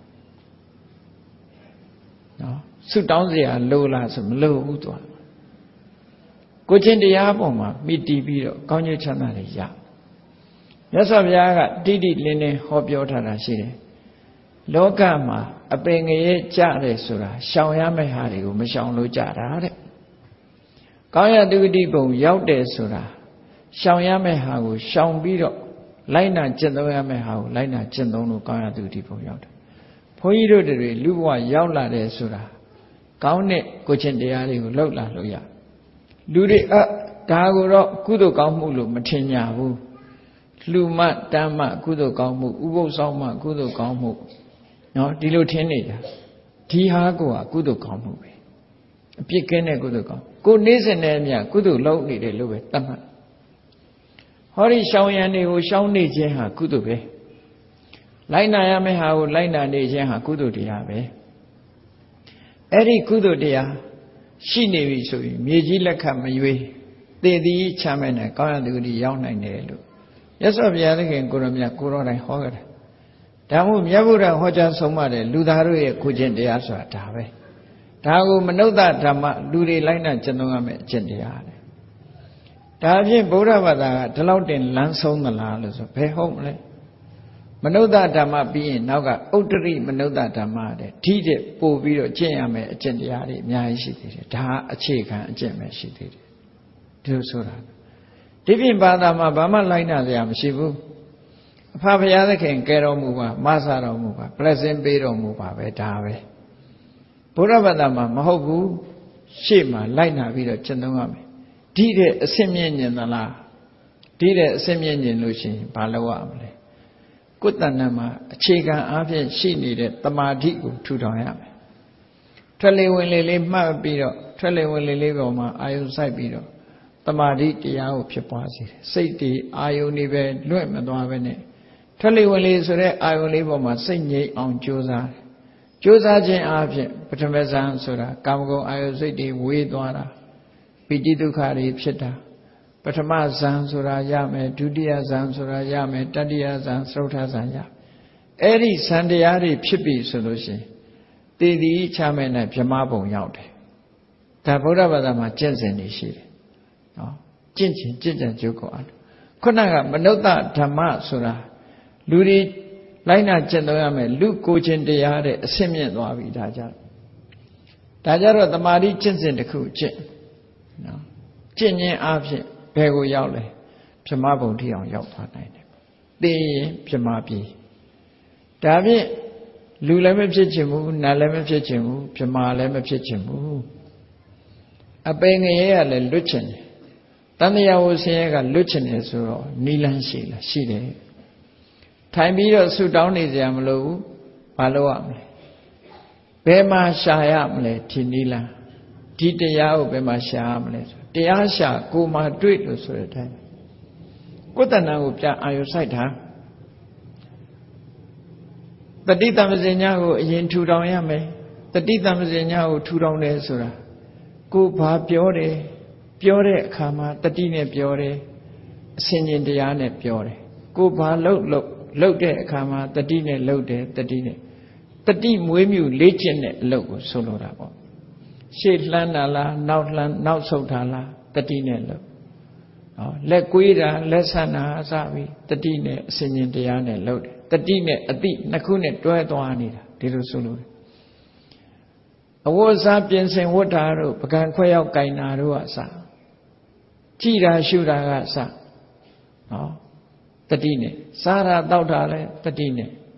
နော်ဆုတောင်းเสียလိုလားဆိုမလိုဘူးသူကိုချင်းတရားပေါ်မှာမိတီးပြီးတော့ကောင်းကျိုးချမ်းသာတွေရမြတ်စွာဘုရားကတိတိလင်းလင်းဟောပြောထားတာရှိတယ်လောကမှာအပင်ငရဲကြတယ်ဆိုတာရှောင်ရမယ့်ဟာတွေကိုမရှောင်လို့ကြတာတဲ့ကောင်းရတုဂတိဘုံရောက်တယ်ဆိုတာရှောင်ရမယ့်ဟာကိုရှောင်ပြီးတော့လိုက်နာကျင့်သုံးရမယ့်ဟာကိုလိုက်နာကျင့်သုံးလို့ကောင်းရတုဂတိဘုံရောက်တယ်ဘုန်းကြီးတို့တွေလူဘဝရောက်လာတယ်ဆိုတာကောင်းတဲ့ကိုချင်းတရားတွေကိုလှုပ်လာလို့ရလူတွေဒါကိုတော့ကုသိုလ်ကောင်းမှုလို့မထင်ကြဘူးလှူမတမ်းမကုသိုလ်ကောင်းမှုဥပုသ်ဆောင်မကုသိုလ်ကောင်းမှုနော်ဒီလိုထင်နေကြဒီဟာကိုကကုသိုလ်ကောင်းမှုပဲအပြစ်ကင်းတဲ့ကုသိုလ်ကောင်းကိုနေ့စဉ်နဲ့အမျှကုသိုလ်လုပ်နေတယ်လို့ပဲသတ်မှတ်ဟောဒီရှောင်ရံတွေကိုရှောင်နေခြင်းဟာကုသိုလ်ပဲလိုက်နာရမယ့်ဟာကိုလိုက်နာနေခြင်းဟာကုသိုလ်တရားပဲအဲ့ဒီကုသိုလ်တရားရှိနေပြီဆိုရင်မြေကြီးလက်ခတ်မရွေးသေသည်ချမ်းမဲ့နဲ့ကောင်းရတုဂတိရောက်နိုင်တယ်လို့မြတ်စွာဘုရားသခင်ကိုရောမြတ်ကိုရောတိုင်းဟောကြတယ်ဒါမို့မြတ်ဗုဒ္ဓဟောကြားဆုံးမတဲ့လူသားတို့ရဲ့ကိုချင်းတရားဆိုတာဒါပဲဒါကိုမနုဿဓမ္မလူတွေလိုက်နာကျင့်သုံးရမယ့်အကျင့်တရားလေဒါဖြင့်ဗုဒ္ဓဘာသာကဒီလောက်တင်လမ်းဆုံးသလားလို့ဆိုဘယ်ဟုတ်မလဲမနုဿဓမ္မပြီးရင်နောက်ကဥတ္တရိမနုဿဓမ္မတဲ့ဓိတဲ့ပို့ပြီးတော့ကျင့်ရမယ့်အကျင့်တရားတွေအများကြီးရှိသေးတယ်ဒါအခြေခံအကျင့်ပဲရှိသေးတယ်ဒီလိုဆိုတာဒီပြင်ဘာသာမှာဘာမှလိုက်နာစရာမရှိဘူးအဖဘုရားသခင်ကယ်တော်မူပါမဆတော်မူပါ blessing ပေးတော်မူပါပဲဒါပဲဘုရားဘာသာမှာမဟုတ်ဘူးရှေ့မှာလိုက်နာပြီးတော့ကျင့်သုံးရမယ်ဒီတဲ့အစင်မြင့်ညင်သလားဒီတဲ့အစင်မြင့်ညင်လို့ရှိရင်ဘာလုပ်ရမလဲကိုယ်တဏ္ဍမှာအခြေခံအားဖြင့်ရှိနေတဲ့တမာတိကိုထူထောင်ရမယ်ထွက်လေဝင်လေလေးမှတ်ပြီးတော့ထွက်လေဝင်လေလေးပေါ်မှာအာယုစိုက်ပြီးတော့တမာတိတရားကိုဖြစ်ပွားစေတယ်စိတ်တွေအာယုနေပဲလွတ်မသွားပဲနဲ့ထွက်လေဝင်လေဆိုတဲ့အာယုလေးပေါ်မှာစိတ်ငြိမ်အောင်ကြိုးစားခြင်းအားဖြင့်ပထမဇန်ဆိုတာကာမဂုဏ်အာယုစိတ်တွေဝေးသွားတာပိဋိဒုက္ခတွေဖြစ်တာပထမဇန်ဆိုတာရမယ်ဒုတိယဇန်ဆိုတာရမယ်တတိယဇန်သရုတ်ထဇန်ရအဲ့ဒီဇန်တရားတွေဖြစ်ပြီဆိုလို့ရှိရင်တည်တည်ချမဲ့နဲ့ဗြဟ္မဘုံရောက်တယ်ဒါဗုဒ္ဓဘာသာမှာကျင့်စဉ်နေရှိတယ်နော်ကျင့်ကြံကြိုးကိုအားခုနကမနုဿဓမ္မဆိုတာလူတွေလိုက်နာကျင့်သုံးရမယ်လူကိုချင်းတရားတဲ့အဆင့်မြင့်သွားပြီဒါကြတော့တမာတိကျင့်စဉ်တစ်ခုကျင့်နော်ကျင့်ခြင်းအပြင်ဘယ်ကိုရောက်လဲဗြဟ္မဘုံထိအောင်ရောက်သွားနိုင်တယ်သိရင်ဗြဟ္မပြီဒါဖြင့်လူလည်းမဖြစ်ချင်ဘူးနတ်လည်းမဖြစ်ချင်ဘူးဗြဟ္မလည်းမဖြစ်ချင်ဘူးအပင်ငရဲကလည်းလွတ်ချင်တယ်တန်တရားဝဆင်းရဲကလွတ်ချင်တယ်ဆိုတော့နီလန်းရှိလားရှိတယ်ထိုင်ပြီးတော့ဆူတောင်းနေကြမလို့ဘာလို့ရမလဲဘယ်မှာရှာရမလဲဒီနီလန်းဒီတရားကိုဘယ်မှာရှာရမလဲဆိုတရားရှာကိုမှတွေ့လို့ဆိုတဲ့အတိုင်းကိုယ်တဏ္ဍာကိုပြန်အာရုံစိုက်တာတတိတမ္ပဇဉ္ညာကိုအရင်ထူထောင်ရမယ်တတိတမ္ပဇဉ္ညာကိုထူထောင်တယ်ဆိုတာကိုဘာပြောတယ်ပြောတဲ့အခါမှာတတိနဲ့ပြောတယ်အစဉ်ချင်းတရားနဲ့ပြောတယ်ကိုဘာလုပ်တဲ့အခါမှာတတိနဲ့လုပ်တယ်တတိမွေးမြူလေ့ကျင့်တဲ့အလုပ်ကိုဆိုလိုတာပေါ့ရှေ့လှမ်းတာလားနောက်ဆုတ်တာလားတတိနဲ့လုပ်လက်ကွေးတာလက်ဆန့်တာအစပြီးတတိနဲ့အစဉ်ချင်းတရားနဲ့လုပ်တယ်တတိနဲ့အတိနှစ်ခုနဲ့တွဲသွားနေတာဒီလိုဆိုလို့အဝတ်စားပြင်ဆင်ဝတ်တာတို့ပကံခွဲရောက်ကင်တာတို့ကအစကြည်တာရှုတာကအစတတိနဲ့စားတာတောက်တာလည်းတတိနဲ့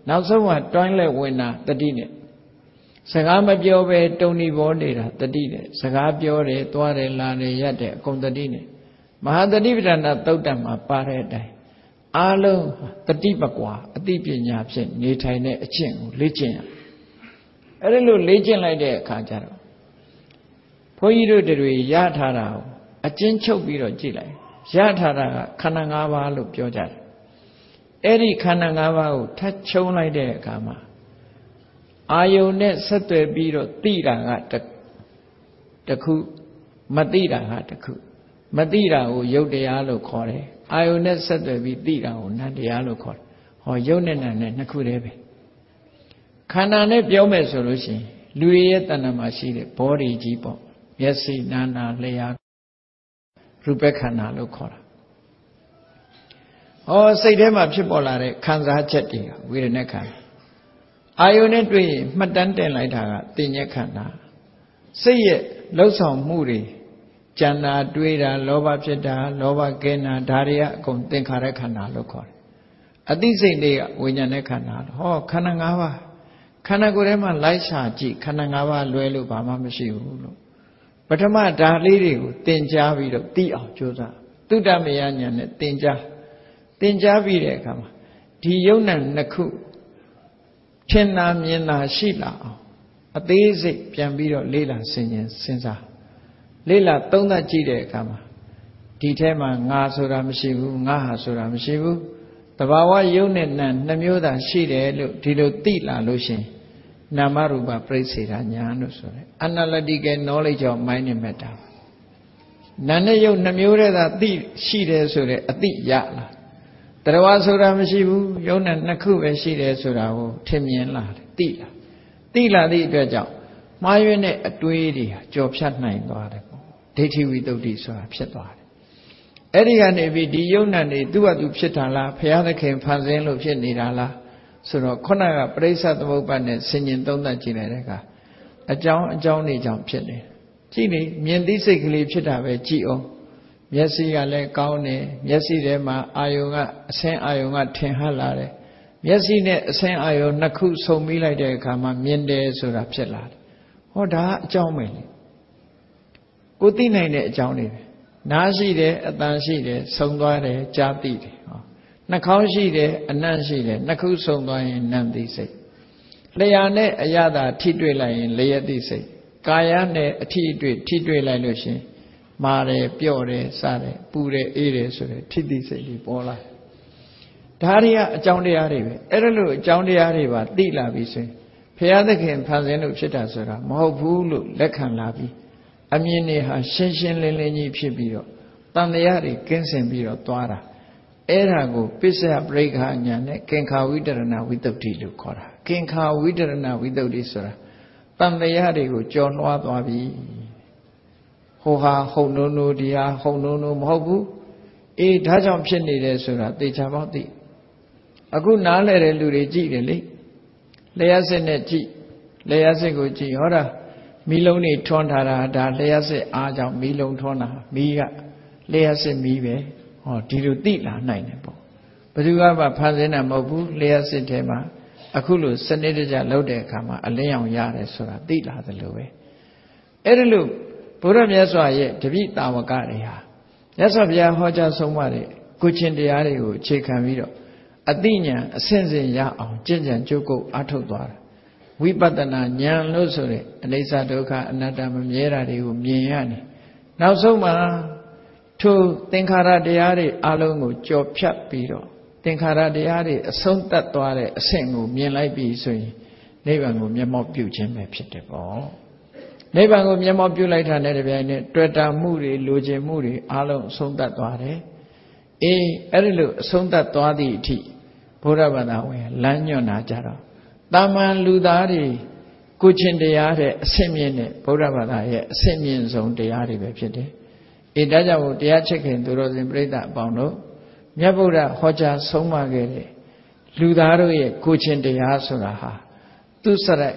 နောက်ဆုံးကတွိုင်းလဲဝင်တာတတိနဲ့စကားမပြောပဲတုံဒီဘောနေတာတတိနဲ့စကားပြောတယ်သွားတယ်လာတယ်ရက်တယ်အကုန်တတိနဲ့မဟာတတိပဋ္ဌာန်သုတ်တံမှာပါတဲ့အတိုင်းအားလုံးတတိပကွာအသိပညာဖြင့်နေထိုင်တဲ့အကျင့်ကိုလေ့ကျင့်ရအဲ့ဒါလို့လေ့ကျင့်လိုက်တဲ့အခါကျတော့ဘုန်းကြီးတို့တွေရထားတာကိုအကျဉ်းချုပ်ပြီးတော့ကြည့်လိုက်ရထားတာကခန္ဓာ၅ပါးလို့ပြောကြတယ်အဲ့ဒီခန္ဓာ၅ပါးကိုထပ်ချုံလိုက်တဲ့အခါမှာအာယုန်နဲ့ဆက်သွယ်ပြီးတော့သိတာကတခုမသိတာကတခုမသိတာကိုယုတ်တရားလို့ခေါ်တယ်အာယုန်နဲ့ဆက်သွယ်ပြီးသိတာကိုနတ်တရားလို့ခေါ်တယ်ဟောယုတ်နဲ့နတ်နဲ့နှစ်ခုတည်းပဲခန္ဓာနဲ့ပြောမယ်ဆိုလို့ရှိရင်လူရဲ့တဏ္ဍာမှာရှိတဲ့ဘောဓိကြီးပေါ့မျက်စိနားနာလျှာရူပခန္ဓာလို့ခေါ်တာဟောစိတ်ထဲမှာဖြစ်ပေါ်လာတဲ့ခံစားချက်တွေကဝေဒနာခန္ဓာအာယုန်နဲ့တွေ့ရင်မှတ်တမ်းတင်လိုက်တာကသိဉ္ဇခန္ဓာစိတ်ရဲ့လှုပ်ဆောင်မှုတွေကြံတာတွေးတာလောဘဖြစ်တာလောဘကင်းတာဒါတွေကအကုန်သင်္ခါရခန္ဓာလို့ခေါ်တယ်အသိစိတ်တွေကဝိညာဉ်နဲ့ခန္ဓာဟောခန္ဓာ၅ပါးခန္ဓာကိုယ်ထဲမှာလိုက်ရှာကြည့်ခန္ဓာ၅ပါးလွဲလို့ဘာမှမရှိဘူးလို့ပထမဒါလေးတွေကိုသင်ကြားပြီးတော့သိအောင်ကြိုးစားသုတ္တမယဉာဏ်နဲ့သင်ကြားပြီးတဲ့အခါမှာဒီယုံ nant နှစ်ခုထင်သာမြင်သာရှိလာအောင်အသေးစိတ်ပြန်ပြီးတော့လေ့လာစဉ်းစားလေ့လာသုံးသပ်ကြည့်တဲ့အခါမှာဒီထဲမှာငါဆိုတာမရှိဘူးငါဟာဆိုတာမရှိဘူးတဘာဝယုံနဲ့နံနှစ်မျိုးသာရှိတယ်လို့ဒီလိုသိလာလို့ရှင်နာမရူပပြိစ္ဆေဒညာလို့ဆိုတယ် analytical knowledge of mind and matter နာနဲ့ယုံနှစ်မျိုးတည်းသာသိရှိတယ်ဆိုတဲ့အသိရလာတရဝဆိုတာမရှိဘူးယုံနဲ့နှစ်ခုပဲရှိတယ်ဆိုတာကိုထင်မြင်လာတယ်သိလာသည့်အတွက်ကြောင့်မှားယွင်းတဲ့အတွေးတွေကြော်ဖြတ်နိုင်သွားတယ်ပေါ့ဒိဋ္ဌိဝိတ္တုဆိုတာဖြစ်သွားတယ်အဲ့ဒီကနေပြီးဒီယုံနဲ့နေသူ့ဟာသူဖြစ်တာလားဘုရားသခင်ဖန်ဆင်းလို့ဖြစ်နေတာလားဆိုတော့ခုနကပရိစ္ဆသမုပ္ပါဒ်နဲ့ဆင်ញင်သုံးသပ်ကြည့်လိုက်တဲ့အခါအကြောင်းတွေကြောင့်ဖြစ်နေကြည့်နေမြင်သိစိတ်ကလေးဖြစ်တာပဲကြည့်အောင်မျက်စိကလည်းကောင်းတယ်မျက်စိထဲမှာအာယုံကအဆင်းအာယုံကထင်ဟပ်လာတယ်မျက်စိနဲ့အဆင်းအာယုံနှစ်ခုဆုံပြီးလိုက်တဲ့အခါမှာမြင်တယ်ဆိုတာဖြစ်လာတယ်ဟောဒါအကြောင်းပဲလေကိုသိနိုင်တဲ့အကြောင်းတွေပဲနားရှိတယ်အသံရှိတယ်ဆုံသွားတယ်ကြားသိတယ်ဟောနှာခေါင်းရှိတယ်အနံ့ရှိတယ်နှစ်ခုဆုံသွားရင်နံသိစိတ်လျှာနဲ့အရသာထိတွေ့လိုက်ရင်လျက်သိစိတ်ကာယနဲ့အထိတွေ့ထိတွေ့လိုက်လို့ရှင်မာတယ်ပြော့တယ်စတယ်ပူတယ်အေးတယ်ဆိုတဲ့ထိသိစိတ်တွေပေါ်လာဒါတွေကအကြောင်းတရားတွေပဲအဲ့ဒါလို့အကြောင်းတရားတွေပါသိလာပြီဆိုရင်ဘုရားသခင်ဖန်ဆင်းလို့ဖြစ်တာဆိုတာမဟုတ်ဘူးလို့လက်ခံလာပြီအမြင်တွေဟာရှင်းရှင်းလင်းလင်းကြီးဖြစ်ပြီးတော့တန်တရားတွေကင်းစင်ပြီးတော့သွားတာအဲ့ဒါကိုပစ္စယပရိက္ခာညာနဲ့ကင်္ခာဝိတရဏဝိတ္တုလို့ခေါ်တာကင်္ခာဝိတရဏဝိတ္တုဆိုတာတန်တရားတွေကိုကြော်လွှားသွားပြီဟိုဟာဟုတ်နိုးဒီဟာဟုတ်နိုးမဟုတ်ဘူးအေးဒါကြောင့်ဖြစ်နေတယ်ဆိုတာသေချာပေါက်သိအခုနားလဲတဲ့လူတွေကြည့်တယ်လေလျှက်စစ်နဲ့ကြည့်လျှက်စစ်ကိုကြည့်ဟောတာမီးလုံးတွေထွန်းထားတာဒါလျှက်စစ်အားကြောင့်မီးလုံးထွန်းတာမီးကလျှက်စစ်မီးပဲဟောဒီလိုသိလာနိုင်တယ်ပေါ့ဘယ်သူကမှဖန်ဆင်းတာမဟုတ်ဘူးလျှက်စစ်ထဲမှာအခုလိုစနစ်တကျလုပ်တဲ့အခါမှာအလင်းရောင်ရတယ်ဆိုတာသိလာသလိုပဲအဲ့ဒါလို့ဘုရားမြတ်စွာရဲ့တပိတာဝကတွေဟာမြတ်စွာဘုရားဟောကြားဆုံးမတဲ့ကိုချင်းတရားတွေကိုအခြေခံပြီးတော့အသိဉာဏ်အစဉ်စဉ်ရအောင်ကြင်ကြံကြုတ်ကုတ်အားထုတ်သွားတာဝိပဿနာဉာဏ်လို့ဆိုတဲ့အနိစ္စဒုက္ခအနတ္တမမြဲတာတွေကိုမြင်ရနေနောက်ဆုံးမှာထိုသင်္ခါရတရားတွေအလုံးကိုကြော်ဖြတ်ပြီးတော့သင်္ခါရတရားတွေအဆုံးသတ်သွားတဲ့အဆင့်ကိုမြင်လိုက်ပြီဆိုရင်နိဗ္ဗာန်ကိုမျက်မှောက်ပြုခြင်းပဲဖြစ်တယ်ပေါ့နိဗ္ဗာန်ကိုမျက်မှောက်ပြုလိုက်တာနဲ့တပြိုင်နက်တွေ့တာမှုတွေလိုချင်မှုတွေအလုံးအဆုံးသတ်သွားတယ်အေးအဲ့ဒီလိုအဆုံးသတ်သွားသည့်အထိဘုရားဘာသာဝင်လမ်းညွှန်တာကြတော့တာမန်လူသားတွေကိုချင်းတရားတဲ့အဆင့်မြင့်တဲ့ဘုရားဘာသာရဲ့အဆင့်မြင့်ဆုံးတရားတွေပဲဖြစ်တယ်အေးဒါကြောင့်မို့တရားချစ်ခင်သူတော်စင်ပြိဿအပေါင်းတို့မြတ်ဗုဒ္ဓဟောကြားဆုံးမခဲ့တဲ့လူသားတို့ရဲ့ကိုချင်းတရားဆိုတာဟာသူစရိုက်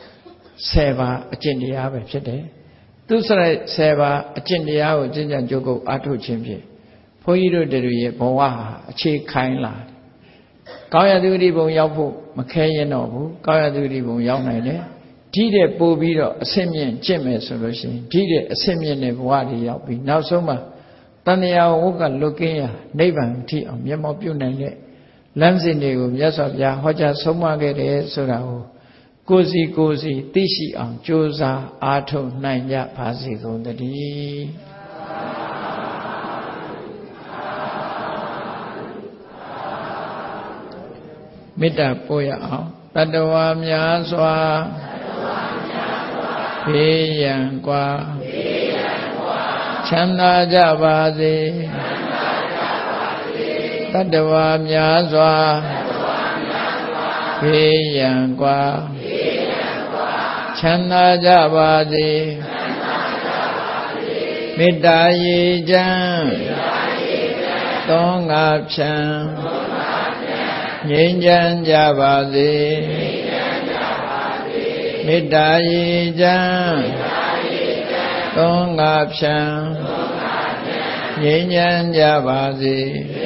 10ပါးအကျင့်တရားပဲဖြစ်တယ်သူစရိုက်10ပါးအကျင့်တရားကိုကျင့်ကြံကြိုးကုပ်အားထုတ်ခြင်းဖြင့်ဘုန်းကြီးတို့တွေရဲ့ဘဝဟာအခြေခိုင်းလာကောင်းရာသူဂတိဘုံရောက်ဖို့မခဲရင်တော့ဘူးကောင်းရာသူဂတိဘုံရောက်နိုင်တယ်ဒီတဲ့ပို့ပြီးတော့အဆင့်မြင့်ကျင့်မယ်ဆိုလို့ရှိရင်ဒီတဲ့အဆင့်မြင့်တဲ့ဘဝတွေရောက်ပြီးနောက်ဆုံးမှာတဏှာဝုကလွတ်ကင်းရာနိဗ္ဗာန်ထိအောင်မျက်မှောက်ပြုနိုင်တဲ့လမ်းစဉ်တွေကိုမြတ်စွာဘုရားဟောကြားဆုံးမခဲ့တယ်ဆိုတာကိုကိုယ်စီသိရှိအောင်ကြိုးစားအားထုတ်နိုင်ကြပါစေကုန်သတည်းမေတ္တာပို့ရအောင်တတ္တဝါများစွာဘေးရန်กว่าချမ်းသာကြပါစေတတ္တဝါများစွာဘေးရန်กว่าချမ်းသာကြပါစေမေတ္တာရေချမ်းသောငါဖြံငြိမ်းချမ်းကြပါစေမေတ္တာရေချမ်းသောငါဖြံငြိမ်းချမ်းကြပါစေ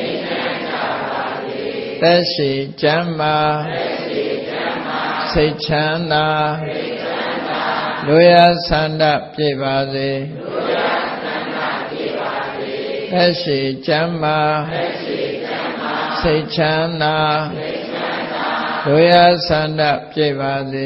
သက်ရှိချမ်းသာစိတ်ချမ်းသာလူရဆန္ဒပြည့်ပါစေသက်ရှိချမ်းသာစိတ်ချမ်းသာလူရဆန္ဒပြည့်ပါစေ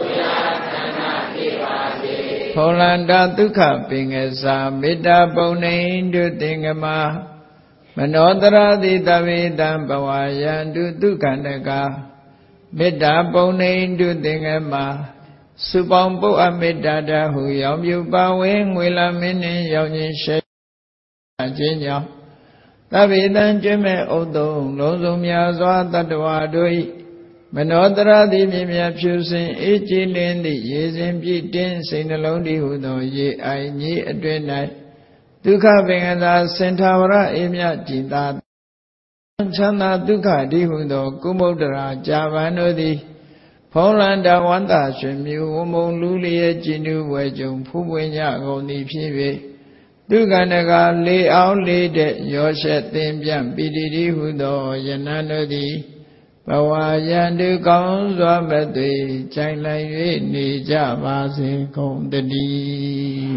ဖောလန္တာဒုက္ခပင်ငစာမေတ္တာပုံနေတုသင်္ကမမနောတရာတိတဝေတံဘဝယန္တုဒုက္ခန္တကမေတ္တာပုံနေတုသင်္ကမစုပေါင်းပုအပ်မေတ္တာတဟုရောင်ပြုပါဝဲငွေလာမင်းနှင့်ရောင်ခြင်းရှဲခြင်းကြောင့်သဗ္ဗေတံကျွမ်းမဲ့ဥဒ္တုံလုံးစုံများစွာတတ္တဝါတို့၏မနောတရာတိမြင်မြတ်ဖြူစင်အေးကြည်လင်းသည့်ရေစဉ်ပြည့်တင်းစိတ်နှလုံးတည်ဟုသောရေအိုင်ကြီးအတွင်၌ဒုက္ခပင်ကသာစင်ထာဝရအေမြကြည်သာချမ်းသာဒုက္ခတည်ဟုသောကုမုဒ္ဒရာကြာပန်တို့သည်ဖုံးလန္တဝန္တာရွှင်မြူဝမုံလူလျက်ကြည်နူးဝဲကြုံဖူးပွင့်ကြကုန်သည်ဖြစ်၍ဒုက္ခန္တကလေအောင်လေးတဲ့ရောရှက်သင်ပြန့်ပိတိတိဟုသောယနံတို့သည်ဘဝယန္တုကောင်းစွာမသွေကြိုင်လိုက်၍နေကြပါစေကုန်တည်း